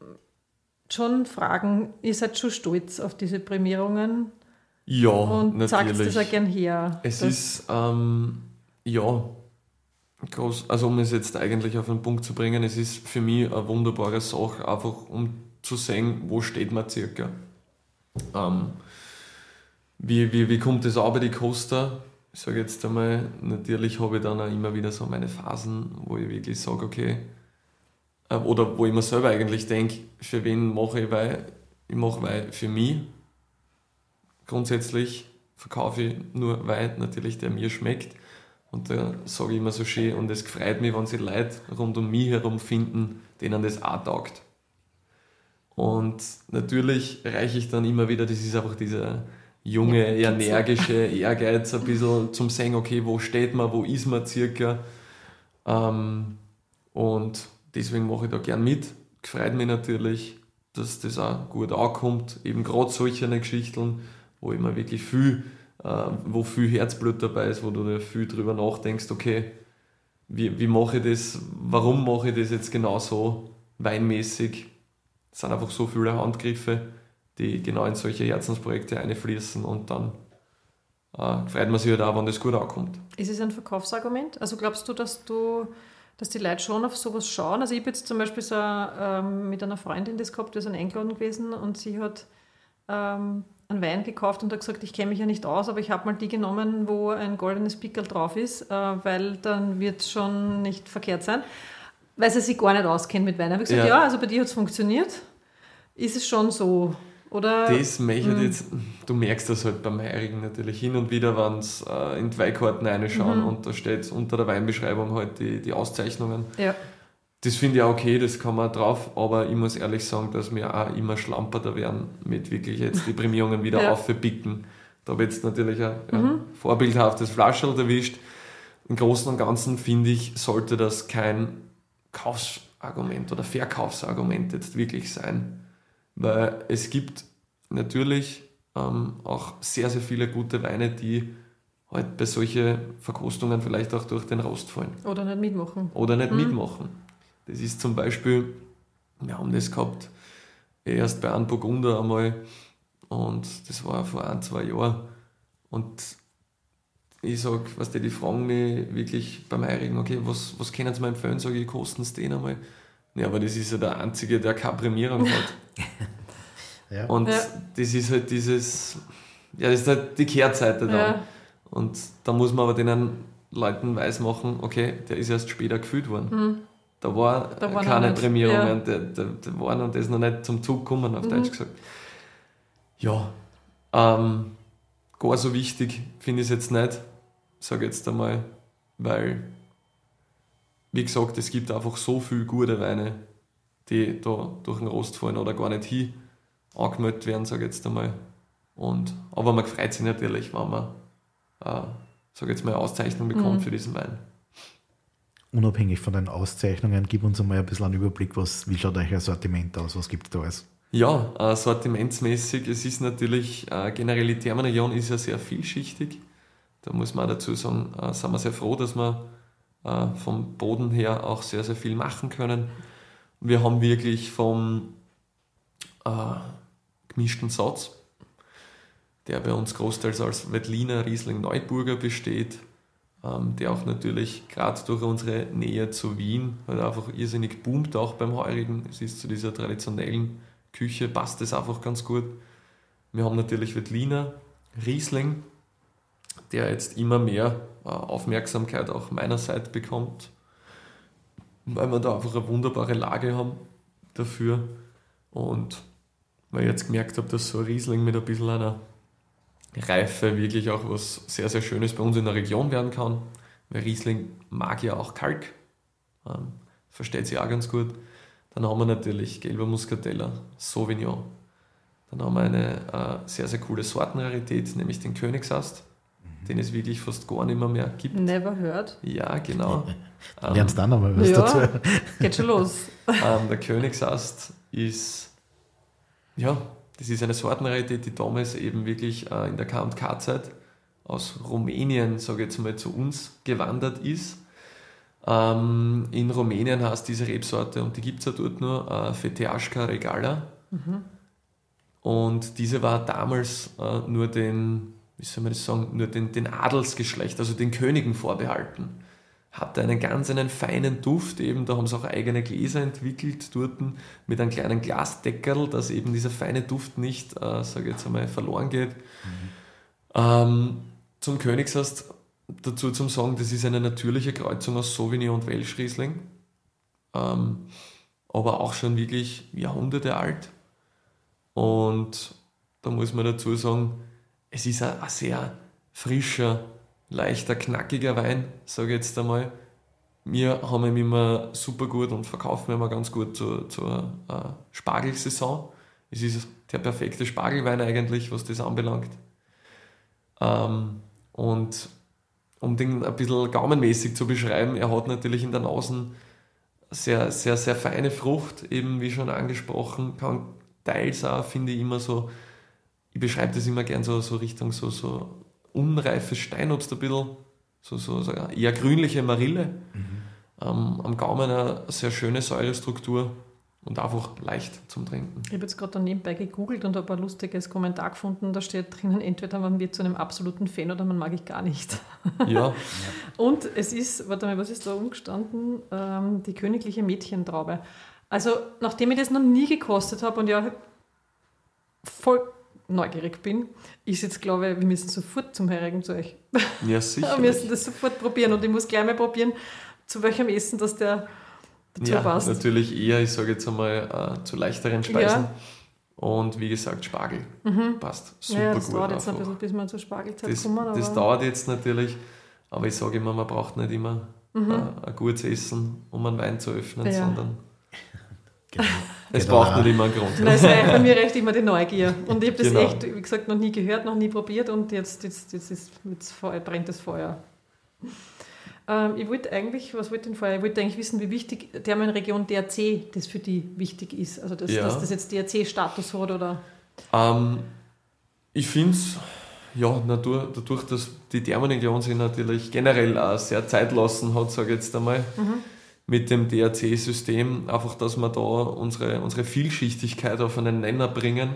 schon fragen, ihr seid schon stolz auf diese Prämierungen? Ja, und natürlich. sagst das auch gern her. Es ist, ähm, ja, groß, also um es jetzt eigentlich auf den Punkt zu bringen, es ist für mich eine wunderbare Sache, einfach um zu sehen, wo steht man circa. Ähm, wie, wie, wie kommt das auch bei die Costa? Ich sage jetzt einmal, natürlich habe ich dann auch immer wieder so meine Phasen, wo ich wirklich sage, okay, äh, oder wo ich mir selber eigentlich denke, für wen mache ich Wein? Ich mache Wein für mich. Grundsätzlich verkaufe ich nur Wein, natürlich, der mir schmeckt. Und da sage ich immer so schön, und es freut mich, wenn sich Leute rund um mich herum finden, denen das auch taugt. Und natürlich reiche ich dann immer wieder, das ist einfach dieser junge, ja, energische Ehrgeiz, ein bisschen zum sehen, okay, wo steht man, wo ist man circa. Ähm, und deswegen mache ich da gern mit. Freut mich natürlich, dass das auch gut ankommt. Eben gerade solche Geschichten, wo immer wirklich viel, äh, wo viel Herzblut dabei ist, wo du dir viel drüber nachdenkst, okay, wie, wie mache ich das, warum mache ich das jetzt genau so weinmäßig, es sind einfach so viele Handgriffe, die genau in solche Herzensprojekte einfließen und dann äh, freut man sich halt auch, wenn das gut ankommt. Ist es ein Verkaufsargument? Also glaubst du, dass du, dass die Leute schon auf sowas schauen? Also ich habe jetzt zum Beispiel so ähm, mit einer Freundin das gehabt, wir sind eingeladen gewesen und sie hat ähm, einen Wein gekauft und hat gesagt, ich kenne mich ja nicht aus, aber ich habe mal die genommen, wo ein goldenes Pickel drauf ist, äh, weil dann wird es schon nicht verkehrt sein, weil sie sich gar nicht auskennt mit Wein. Da habe ich gesagt, ja. ja, also bei dir hat es funktioniert. Ist es schon so? Oder, das möchte ich jetzt, du merkst das halt beim Heirigen natürlich hin und wieder, wenn sie äh, in die Weinkarten reinschauen mhm. und da steht unter der Weinbeschreibung halt die, die Auszeichnungen. Ja. Das finde ich auch okay, das kann man drauf, aber ich muss ehrlich sagen, dass wir auch immer schlamperter werden mit wirklich jetzt die Prämierungen wieder ja. aufpicken. Da wird es natürlich ein ja, mhm. vorbildhaftes Flascherl erwischt. Im Großen und Ganzen finde ich, sollte das kein Kaufsargument oder Verkaufsargument jetzt wirklich sein. Weil es gibt natürlich ähm, auch sehr, sehr viele gute Weine, die halt bei solchen Verkostungen vielleicht auch durch den Rost fallen. Oder nicht mitmachen. Oder nicht mhm. mitmachen. Das ist zum Beispiel, wir haben das gehabt, erst bei einem Burgunder einmal und das war vor ein, zwei Jahren. Und ich sage, was die, die fragen mich wirklich beim Heirigen, okay, was, was können sie mir empfehlen? Sage ich, kosten sie den einmal? Ja, aber das ist ja der Einzige, der keine Prämierung hat. ja. Und ja. das ist halt dieses, ja, das ist halt die Kehrseite da. Ja. Und da muss man aber den Leuten weismachen, okay, der ist erst später gefüllt worden. Mhm. Da war da keine Prämierungen, ja. da, da, da waren und das noch nicht zum Zug gekommen, auf mhm. Deutsch gesagt. Ja, ähm, gar so wichtig finde ich es jetzt nicht, sage jetzt einmal, weil, wie gesagt, es gibt einfach so viele gute Weine, die da durch den Rost fallen oder gar nicht hin angemeldet werden, sage ich jetzt einmal. Und, aber man freut sich natürlich, wenn man äh, sage jetzt mal eine Auszeichnung bekommt mhm. für diesen Wein. Unabhängig von den Auszeichnungen, gib uns einmal ein bisschen einen Überblick, was, wie schaut euer Sortiment aus, was gibt es da alles? Ja, äh, sortimentsmäßig, es ist natürlich, äh, generell die Terminregion ist ja sehr vielschichtig. Da muss man auch dazu sagen, äh, sind wir sehr froh, dass wir äh, vom Boden her auch sehr, sehr viel machen können. Wir haben wirklich vom äh, gemischten Satz, der bei uns großteils als Veltliner Riesling Neuburger besteht, ähm, der auch natürlich gerade durch unsere Nähe zu Wien halt einfach irrsinnig boomt, auch beim Heurigen. Es ist zu dieser traditionellen Küche, passt das einfach ganz gut. Wir haben natürlich Veltliner Riesling, der jetzt immer mehr äh, Aufmerksamkeit auch meinerseits bekommt, weil wir da einfach eine wunderbare Lage haben dafür. Und weil ich jetzt gemerkt habe, dass so ein Riesling mit ein bisschen einer Reife wirklich auch was sehr, sehr Schönes bei uns in der Region werden kann. Weil Riesling mag ja auch Kalk, ähm, versteht sich auch ganz gut. Dann haben wir natürlich gelber Muscatella, Sauvignon. Dann haben wir eine äh, sehr, sehr coole Sortenrarität, nämlich den Königsast, mhm. den es wirklich fast gar nicht mehr, mehr gibt. Never heard. Ja, genau. ähm, Lernst dann noch mal was ja, dazu. Geht schon los. ähm, der Königsast ist, ja, das ist eine Sortenrarität, die damals eben wirklich äh, in der K und K-Zeit aus Rumänien, sage ich jetzt mal, zu uns gewandert ist. Ähm, in Rumänien heißt diese Rebsorte, und die gibt es ja dort nur, äh, Feteasca regala. Mhm. Und diese war damals äh, nur den, wie soll man das sagen, nur den, den Adelsgeschlecht, also den Königen vorbehalten. Hatte einen ganz einen feinen Duft, eben, da haben sie auch eigene Gläser entwickelt dort mit einem kleinen Glasdeckerl, dass eben dieser feine Duft nicht, äh, sage ich jetzt einmal, verloren geht. Mhm. Ähm, zum Königsast dazu zum Sagen, das ist eine natürliche Kreuzung aus Sauvignon und Welsch Riesling, ähm, aber auch schon wirklich Jahrhunderte alt. Und da muss man dazu sagen, es ist ein, ein sehr frischer, leichter, knackiger Wein, sage ich jetzt einmal. Wir haben ihn immer super gut und verkaufen ihn immer ganz gut zur, zur äh, Spargelsaison. Es ist der perfekte Spargelwein eigentlich, was das anbelangt. Ähm, und um den ein bisschen gaumenmäßig zu beschreiben, er hat natürlich in der Nase sehr, sehr, sehr feine Frucht, eben wie schon angesprochen, kann teils auch, finde ich, immer so, ich beschreibe das immer gern so, so Richtung so, so unreifes Steinobst ein bisschen, so, so, so eher grünliche Marille. Mhm. Ähm, am Gaumen eine sehr schöne Säurestruktur und einfach leicht zum Trinken. Ich habe jetzt gerade nebenbei gegoogelt und habe ein lustiges Kommentar gefunden. Da steht drinnen, entweder man wird zu einem absoluten Fan oder man mag ich gar nicht. Ja. Und es ist, warte mal, was ist da umgestanden? Ähm, die königliche Mädchentraube. Also, nachdem ich das noch nie gekostet habe und ja voll neugierig bin, ist jetzt, glaube ich, wir müssen sofort zum Heurigen zu euch. Ja, sicher. Wir müssen das sofort probieren und ich muss gleich mal probieren, zu welchem Essen, dass der dazu ja, passt. Natürlich eher, ich sage jetzt einmal, äh, zu leichteren Speisen. Ja. Und wie gesagt, Spargel Mhm. passt super Ja, das gut. dauert jetzt einfach. ein bisschen, bis wir zur Spargelzeit Das, kommen. Aber das dauert jetzt natürlich, aber ich sage immer, man braucht nicht immer Mhm. äh, ein gutes Essen, um einen Wein zu öffnen, Ja. sondern Genau. es Genau. braucht nicht immer einen Grund. Nein, es reicht bei mir recht immer die Neugier. Und ich habe das Genau. echt, wie gesagt, noch nie gehört, noch nie probiert und jetzt, jetzt, jetzt, ist, jetzt Feuer, brennt das Feuer. Ähm, ich wollte eigentlich, was wollte ich denn vorher? Ich wollte eigentlich wissen, wie wichtig Thermenregion D R C das für die wichtig ist. Also, dass, Ja. dass das jetzt D R C-Status hat oder. Ähm, ich finde es, ja, dadurch, dadurch, dass die Thermenregion sich natürlich generell auch sehr Zeit lassen hat, sage ich jetzt einmal, Mhm. mit dem D R C-System, einfach, dass wir da unsere, unsere Vielschichtigkeit auf einen Nenner bringen,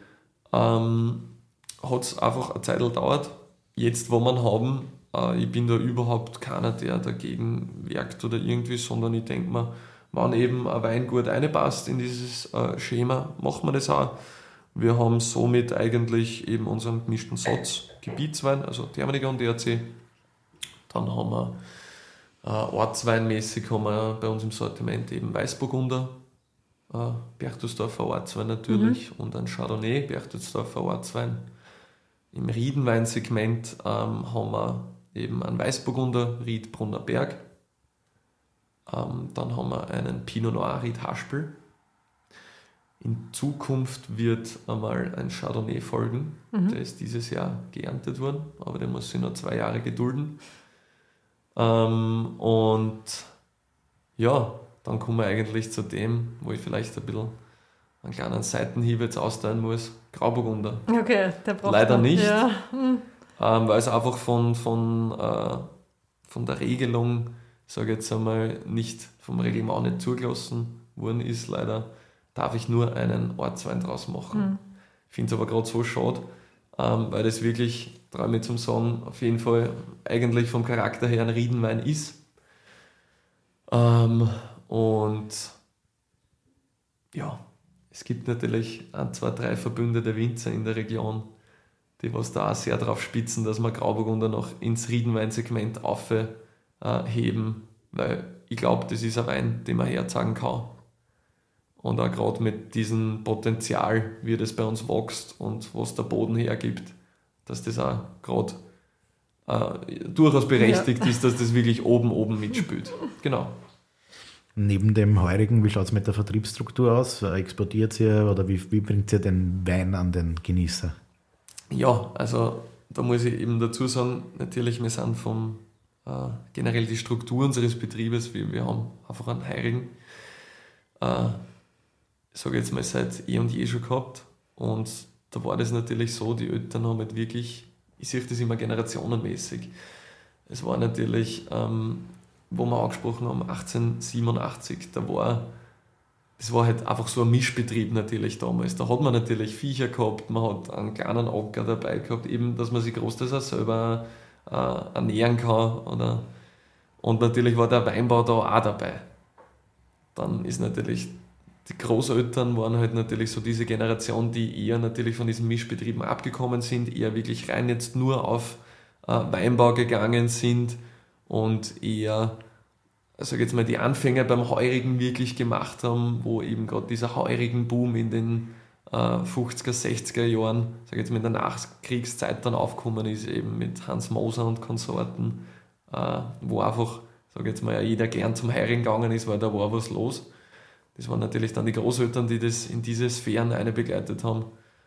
ähm, hat es einfach eine Zeit gedauert. Jetzt, wo wir ihn haben, äh, ich bin da überhaupt keiner, der dagegen werkt oder irgendwie, sondern ich denke mir, wenn eben ein Wein gut reinpasst in dieses äh, Schema, machen wir das auch. Wir haben somit eigentlich eben unseren gemischten Satz, Gebietswein, also Thermenregion D R C. Dann haben wir äh, ortsweinmäßig haben wir bei uns im Sortiment eben Weißburgunder, äh, Berchtesdorfer Ortswein natürlich, und ein Chardonnay, Berchtesdorfer Ortswein. Im Riedenweinsegment ähm, haben wir eben einen Weißburgunder, Ried Brunner Berg. Ähm, dann haben wir einen Pinot Noir, Ried Haspel. In Zukunft wird einmal ein Chardonnay folgen. Mhm. Der ist dieses Jahr geerntet worden, aber der muss sich noch zwei Jahre gedulden. Ähm, und ja, dann kommen wir eigentlich zu dem, wo ich vielleicht ein bisschen einen kleinen Seitenhieb jetzt austeilen muss. Grauburgunder. Okay, der braucht Leider man. nicht. Ja. Mhm. Ähm, weil es einfach von, von, äh, von der Regelung, sage ich jetzt einmal, nicht vom Reglement nicht zugelassen worden ist. Leider darf ich nur einen Ortswein draus machen. Mhm. Ich finde es aber gerade so schade, ähm, weil das wirklich, traue mich zum Sagen, auf jeden Fall eigentlich vom Charakter her ein Riedenwein ist. Ähm, und ja, es gibt natürlich ein, zwei, drei verbündete Winzer in der Region, die was da auch sehr drauf spitzen, dass wir Grauburgunder noch ins Riedenweinsegment aufheben, weil ich glaube, das ist ein Wein, den man herzeigen kann. Und auch gerade mit diesem Potenzial, wie das bei uns wächst und was der Boden hergibt, dass das auch gerade äh, durchaus berechtigt Ja. ist, dass das wirklich oben, oben mitspielt. Genau. Neben dem Heurigen, wie schaut es mit der Vertriebsstruktur aus? Exportiert ihr oder wie, wie bringt ihr den Wein an den Genießer? Ja, also da muss ich eben dazu sagen, natürlich, wir sind vom äh, generell die Struktur unseres Betriebes, wir, wir haben einfach einen Heurigen, äh, ich sage jetzt mal seit eh und je schon gehabt, und da war das natürlich so, die Eltern haben halt wirklich, ich sehe das immer generationenmäßig, es war natürlich, ähm, wo wir angesprochen haben, achtzehnhundertsiebenundachtzig, da war das war halt einfach so ein Mischbetrieb natürlich damals. Da hat man natürlich Viecher gehabt, man hat einen kleinen Acker dabei gehabt, eben, dass man sich großteils auch selber äh, ernähren kann. Oder, und natürlich war der Weinbau da auch dabei. Dann ist natürlich, die Großeltern waren halt natürlich so diese Generation, die eher natürlich von diesen Mischbetrieben abgekommen sind, eher wirklich rein jetzt nur auf äh, Weinbau gegangen sind und eher, also jetzt mal die Anfänger beim Heurigen wirklich gemacht haben, wo eben gerade dieser Heurigen-Boom in den äh, fünfziger, sechziger Jahren, sag jetzt mal in der Nachkriegszeit dann aufgekommen ist, eben mit Hans Moser und Konsorten, äh, wo einfach, sag jetzt mal, jeder gern zum Heurigen gegangen ist, weil da war was los. Das waren natürlich dann die Großeltern, die das in diese Sphären eine begleitet haben.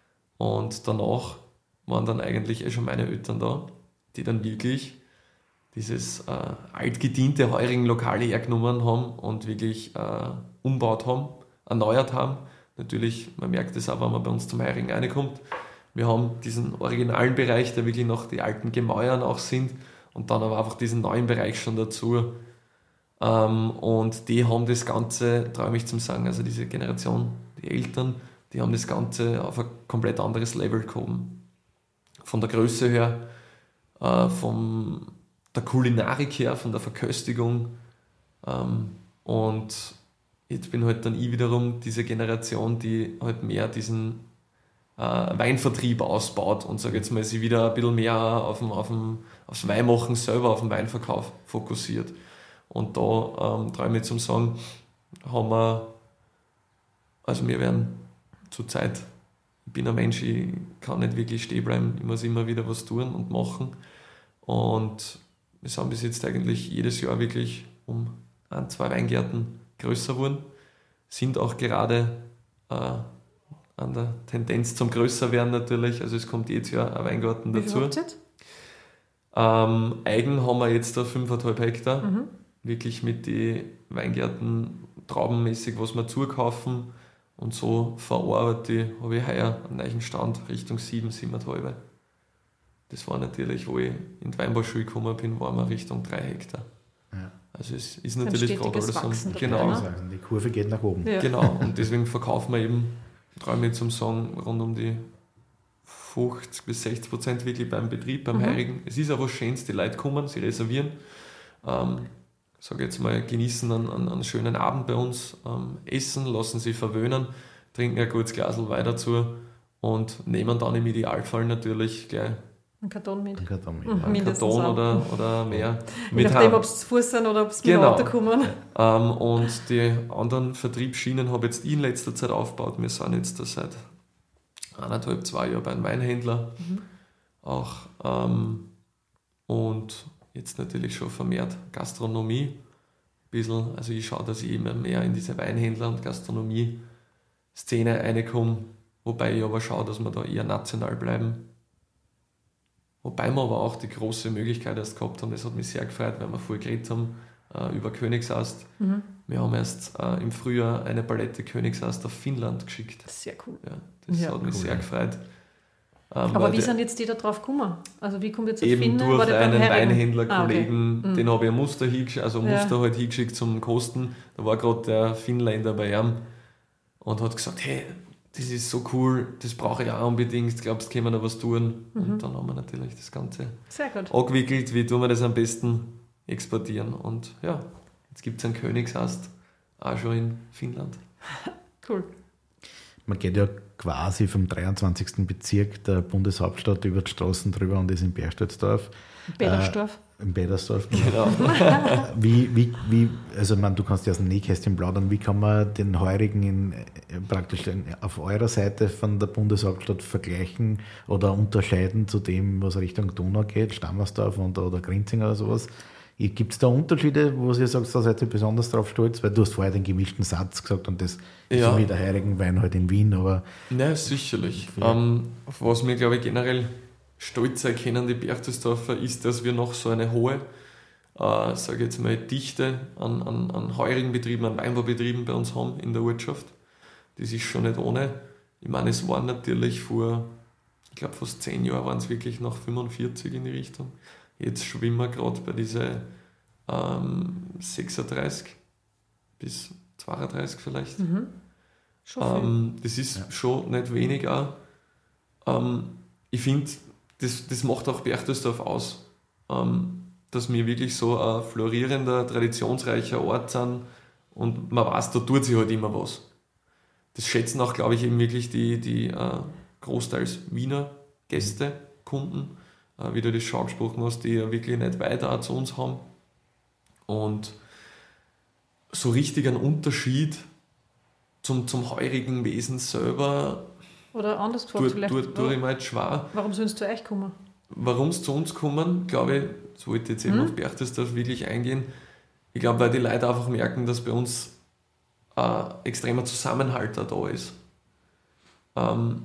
Und danach waren dann eigentlich eh schon meine Eltern da, die dann wirklich dieses äh, altgediente heurigen Lokale hergenommen haben und wirklich äh, umbaut haben, erneuert haben. Natürlich, man merkt es auch, wenn man bei uns zum Heurigen reinkommt. Wir haben diesen originalen Bereich, der wirklich noch die alten Gemäuern auch sind, und dann aber einfach diesen neuen Bereich schon dazu. Ähm, und die haben das Ganze, traue ich zum sagen, also diese Generation, die Eltern, die haben das Ganze auf ein komplett anderes Level gehoben. Von der Größe her, äh, von der Kulinarik her, von der Verköstigung. Ähm, und jetzt bin halt dann ich wiederum diese Generation, die halt mehr diesen äh, Weinvertrieb ausbaut und sage jetzt mal, sie wieder ein bisschen mehr auf dem, auf dem, aufs Weinmachen selber, auf den Weinverkauf fokussiert. Und da ähm, traue ich mich zum Sagen, haben wir, also wir werden zurzeit, ich bin ein Mensch, ich kann nicht wirklich stehen bleiben, ich muss immer wieder was tun und machen. Und wir sind bis jetzt eigentlich jedes Jahr wirklich um ein, zwei Weingärten größer geworden, sind auch gerade äh, an der Tendenz zum Größerwerden natürlich, also es kommt jedes Jahr ein Weingarten dazu. Wie viel habt ihr jetzt? Ähm, Eigen haben wir jetzt da fünfeinhalb Hektar, mhm. wirklich mit den Weingärten traubenmäßig, was wir zukaufen und so verarbeite, habe ich heuer einen neuen Stand Richtung sieben, siebeneinhalb. Das war natürlich, wo ich in die Weinbauschule gekommen bin, waren wir Richtung drei Hektar. Ja. Also es ist natürlich gerade alles am, genau. Die Kurve geht nach oben. Ja. Genau, und deswegen verkaufen wir eben, traue ich zum Sagen, rund um die fünfzig bis sechzig Prozent wirklich beim Betrieb, beim mhm. Heurigen. Es ist auch was Schönes, die Leute kommen, sie reservieren, ähm, sage jetzt mal, genießen einen, einen, einen schönen Abend bei uns, ähm, essen, lassen sich verwöhnen, trinken ein gutes Glas Wein dazu und nehmen dann im Idealfall natürlich gleich ein Karton mit. Ein Karton, mit. Mhm. Ein Karton oder, oder mehr. Je nachdem, ob es zu Fuß sind oder ob es mit dem Auto kommen. Ähm, und die anderen Vertriebsschienen habe jetzt ich in letzter Zeit aufgebaut. Wir sind jetzt da seit eineinhalb, zwei Jahren beim Weinhändler. Mhm. Auch, ähm, und jetzt natürlich schon vermehrt Gastronomie. Ein bisschen, also ich schaue, dass ich immer mehr in diese Weinhändler- und Gastronomie-Szene reinkomme. Wobei ich aber schaue, dass wir da eher national bleiben. Wobei wir aber auch die große Möglichkeit erst gehabt haben, das hat mich sehr gefreut, weil wir vorher geredet haben äh, über Königsast. Mhm. Wir haben erst äh, im Frühjahr eine Palette Königsast auf Finnland geschickt. Das ist sehr cool. Ja, das ja, hat mich cool. sehr gefreut. Ähm, aber wie die, sind jetzt die da drauf gekommen? Also wie kommt jetzt auf eben Finnen? durch einen Weinhändler-Kollegen, ah, okay. den habe ich ein Muster hingeschickt, also ein ja. Muster halt hingeschickt zum Kosten. Da war gerade der Finnländer bei ihm und hat gesagt, hey, das ist so cool, das brauche ich auch unbedingt, glaubst du, können wir da was tun? Mhm. Und dann haben wir natürlich das Ganze sehr gut. angewickelt, wie tun wir das am besten exportieren. Und ja, jetzt gibt es einen Königsast, auch schon in Finnland. Cool. Man geht ja quasi vom dreiundzwanzigsten Bezirk der Bundeshauptstadt über die Straßen drüber und ist in Berchtesgaden. Bedersdorf. Äh, in Bedersdorf, genau. wie, wie, wie, also man, du kannst ja aus dem Nähkästchen plaudern, wie kann man den Heurigen in, praktisch in, auf eurer Seite von der Bundeshauptstadt vergleichen oder unterscheiden zu dem, was Richtung Donau geht, Stammersdorf und, oder Grinzing oder sowas? Gibt es da Unterschiede, wo ihr sagt, da seid ihr besonders drauf stolz? Weil du hast vorher den gemischten Satz gesagt und das ja. ist so wie der Heurigen Wein halt in Wien, aber... Nein, sicherlich. Ähm, auf was wir, glaube ich, generell stolz erkennen, die Berchtesgadener, ist, dass wir noch so eine hohe, äh, sage ich jetzt mal, Dichte an, an, an heurigen Betrieben, an Weinbaubetrieben bei uns haben in der Wirtschaft. Das ist schon nicht ohne. Ich meine, es waren natürlich vor, ich glaube fast zehn Jahren waren es wirklich noch fünfundvierzig in die Richtung. Jetzt schwimmen wir gerade bei diesen ähm, sechsunddreißig bis zweiunddreißig vielleicht. Mhm. Schon ähm, das ist ja. schon nicht wenig auch. Ähm, ich finde, das, das macht auch Berchtesgaden aus, ähm, dass wir wirklich so ein florierender, traditionsreicher Ort sind und man weiß, da tut sich halt immer was. Das schätzen auch, glaube ich, eben wirklich die, die äh, großteils Wiener Gäste, Kunden, äh, wie du das schon angesprochen hast, die ja wirklich nicht weiter zu uns haben. Und so richtig einen Unterschied zum, zum heurigen Wesen selber oder anders gefragt, tue, vielleicht. Tue, tue ich mir jetzt schwer. Warum sollen sie zu euch kommen? Warum sie zu uns kommen, glaube ich, das wollte ich jetzt eben hm? auf Berchtesgaden wirklich eingehen. Ich glaube, weil die Leute einfach merken, dass bei uns ein extremer Zusammenhalt da ist. Ähm,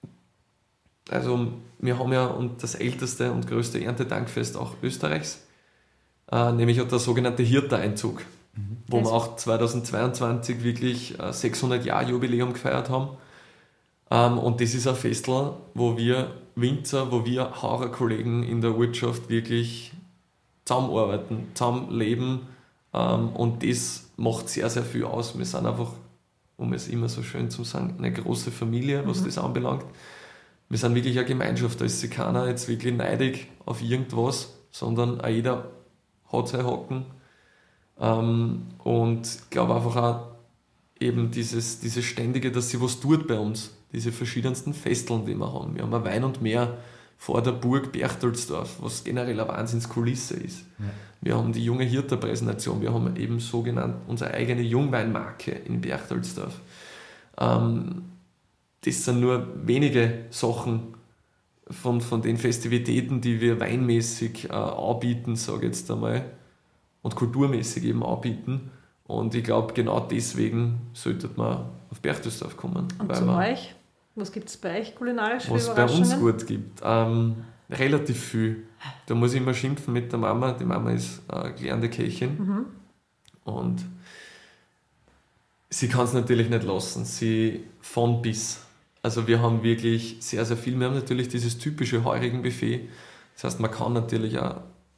also wir haben ja und das älteste und größte Erntedankfest auch Österreichs, äh, nämlich der sogenannte Hirter-Einzug, mhm. wo also. wir auch zweitausendzweiundzwanzig wirklich äh, sechshundert Jahre Jubiläum gefeiert haben. Ähm, und das ist ein Festel, wo wir Winzer, wo wir Haurerkollegen in der Wirtschaft wirklich zusammenarbeiten, zusammenleben, Ähm, und das macht sehr, sehr viel aus. Wir sind einfach, um es immer so schön zu sagen, eine große Familie, was mhm. das anbelangt. Wir sind wirklich eine Gemeinschaft. Da ist sich keiner jetzt wirklich neidig auf irgendwas, sondern auch jeder hat seine Haken. Ähm, und ich glaube einfach auch eben dieses, dieses ständige, dass sie was tut bei uns. Diese verschiedensten Festeln, die wir haben. Wir haben ein Wein und Meer vor der Burg Berchtoldsdorf, was generell eine Wahnsinnskulisse ist. Ja. Wir haben die junge Hirter-Präsentation, wir haben eben sogenannt unsere eigene Jungweinmarke in Berchtoldsdorf. Ähm, das sind nur wenige Sachen von, von den Festivitäten, die wir weinmäßig äh, anbieten, sage ich jetzt einmal, und kulturmäßig eben anbieten. Und ich glaube, genau deswegen sollte man auf Berchtoldsdorf kommen. Und weil zu man, euch? Was gibt es bei euch kulinarisch für was Überraschungen? Was bei uns gut gibt? Ähm, relativ viel. Da muss ich immer schimpfen mit der Mama. Die Mama ist eine gelernte Köchin. Mhm. Und sie kann es natürlich nicht lassen. Sie von bis. Also wir haben wirklich sehr, sehr viel. Wir haben natürlich dieses typische Heurigen-Buffet. Das heißt, man kann natürlich auch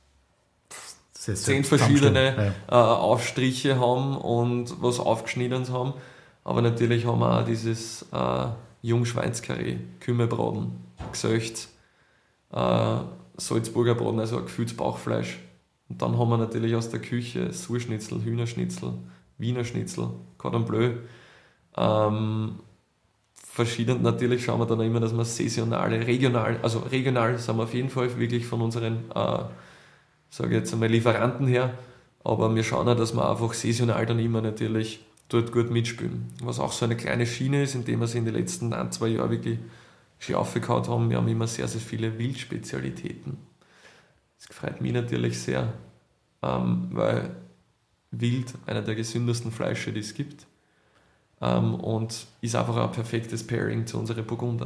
sehr, sehr zehn verschiedene ja. äh, Aufstriche haben und was Aufgeschnittenes haben. Aber natürlich haben wir auch dieses äh, Jungschweinskarree, Kümmelbraten, Gesöcht, äh, Salzburger Braten, also ein gefülltes Bauchfleisch. Und dann haben wir natürlich aus der Küche Surschnitzel, Hühnerschnitzel, Wiener Schnitzel, Cordon Bleu. Ähm, verschieden natürlich schauen wir dann immer, dass wir saisonale, regional, also regional sind wir auf jeden Fall wirklich von unseren, äh, sage ich jetzt einmal, Lieferanten her, aber wir schauen auch, dass wir einfach saisonal dann immer natürlich dort gut mitspielen. Was auch so eine kleine Schiene ist, indem wir sie in den letzten ein, zwei Jahren wirklich schon aufgehauen haben. Wir haben immer sehr, sehr viele Wildspezialitäten. Das freut mich natürlich sehr, ähm, weil Wild einer der gesündesten Fleische, die es gibt. Ähm, und ist einfach ein perfektes Pairing zu unseren Burgunder.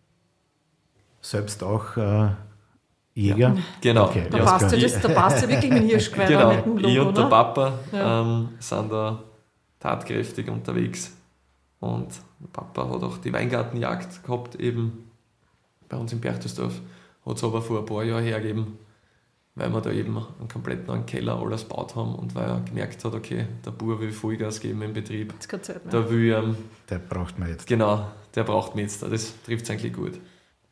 Selbst auch äh, Jäger? Ja, genau. Okay. Da, passt ja das, da passt ja wirklich mit dem Hirschgeweih. Genau, mit dem Blut, ich und der oder? Papa ja. ähm, sind da tatkräftig unterwegs. Und der Papa hat auch die Weingartenjagd gehabt, eben bei uns in Berchtoldsdorf. Hat es aber vor ein paar Jahren hergegeben, weil wir da eben einen kompletten neuen Keller alles gebaut haben und weil er gemerkt hat, okay, der Bub will Vollgas geben im Betrieb. Jetzt keine Zeit mehr. Da will ähm, der braucht man jetzt. Genau, der braucht mich jetzt. Das trifft es eigentlich gut.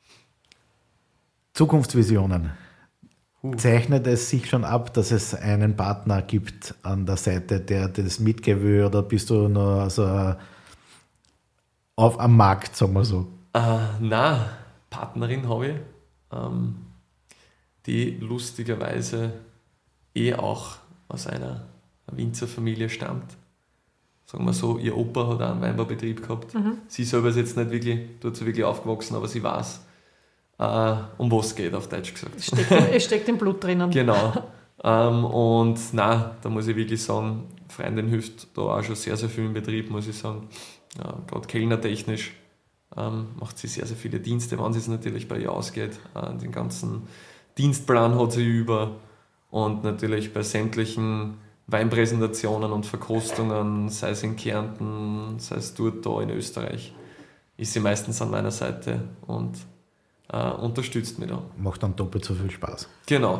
Zukunftsvisionen. Uh. Zeichnet es sich schon ab, dass es einen Partner gibt an der Seite, der das mitgeben will, oder bist du noch so auf am Markt, sagen wir so? Uh, nein, Partnerin habe ich, ähm, die lustigerweise eh auch aus einer Winzerfamilie stammt. Sagen wir so, ihr Opa hat auch einen Weinbaubetrieb gehabt. Mhm. Sie selber ist jetzt nicht wirklich, dort so wirklich aufgewachsen, aber sie weiß, Uh, um was es geht, auf Deutsch gesagt. Es steckt, es steckt im Blut drinnen. Genau. Um, und nein, da muss ich wirklich sagen, Freundin hilft da auch schon sehr, sehr viel im Betrieb, muss ich sagen. Ja, gerade kellnertechnisch ähm, macht sie sehr, sehr viele Dienste, wenn es natürlich bei ihr ausgeht. Äh, den ganzen Dienstplan hat sie über und natürlich bei sämtlichen Weinpräsentationen und Verkostungen, sei es in Kärnten, sei es dort da in Österreich, ist sie meistens an meiner Seite und Uh, unterstützt mich da. Macht dann doppelt so viel Spaß. Genau.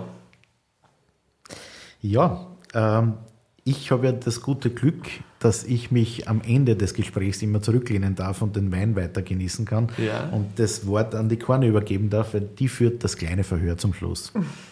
Ja, ähm, ich habe ja das gute Glück, dass ich mich am Ende des Gesprächs immer zurücklehnen darf und den Wein weiter genießen kann ja. und das Wort an die Corny übergeben darf, weil die führt das kleine Verhör zum Schluss.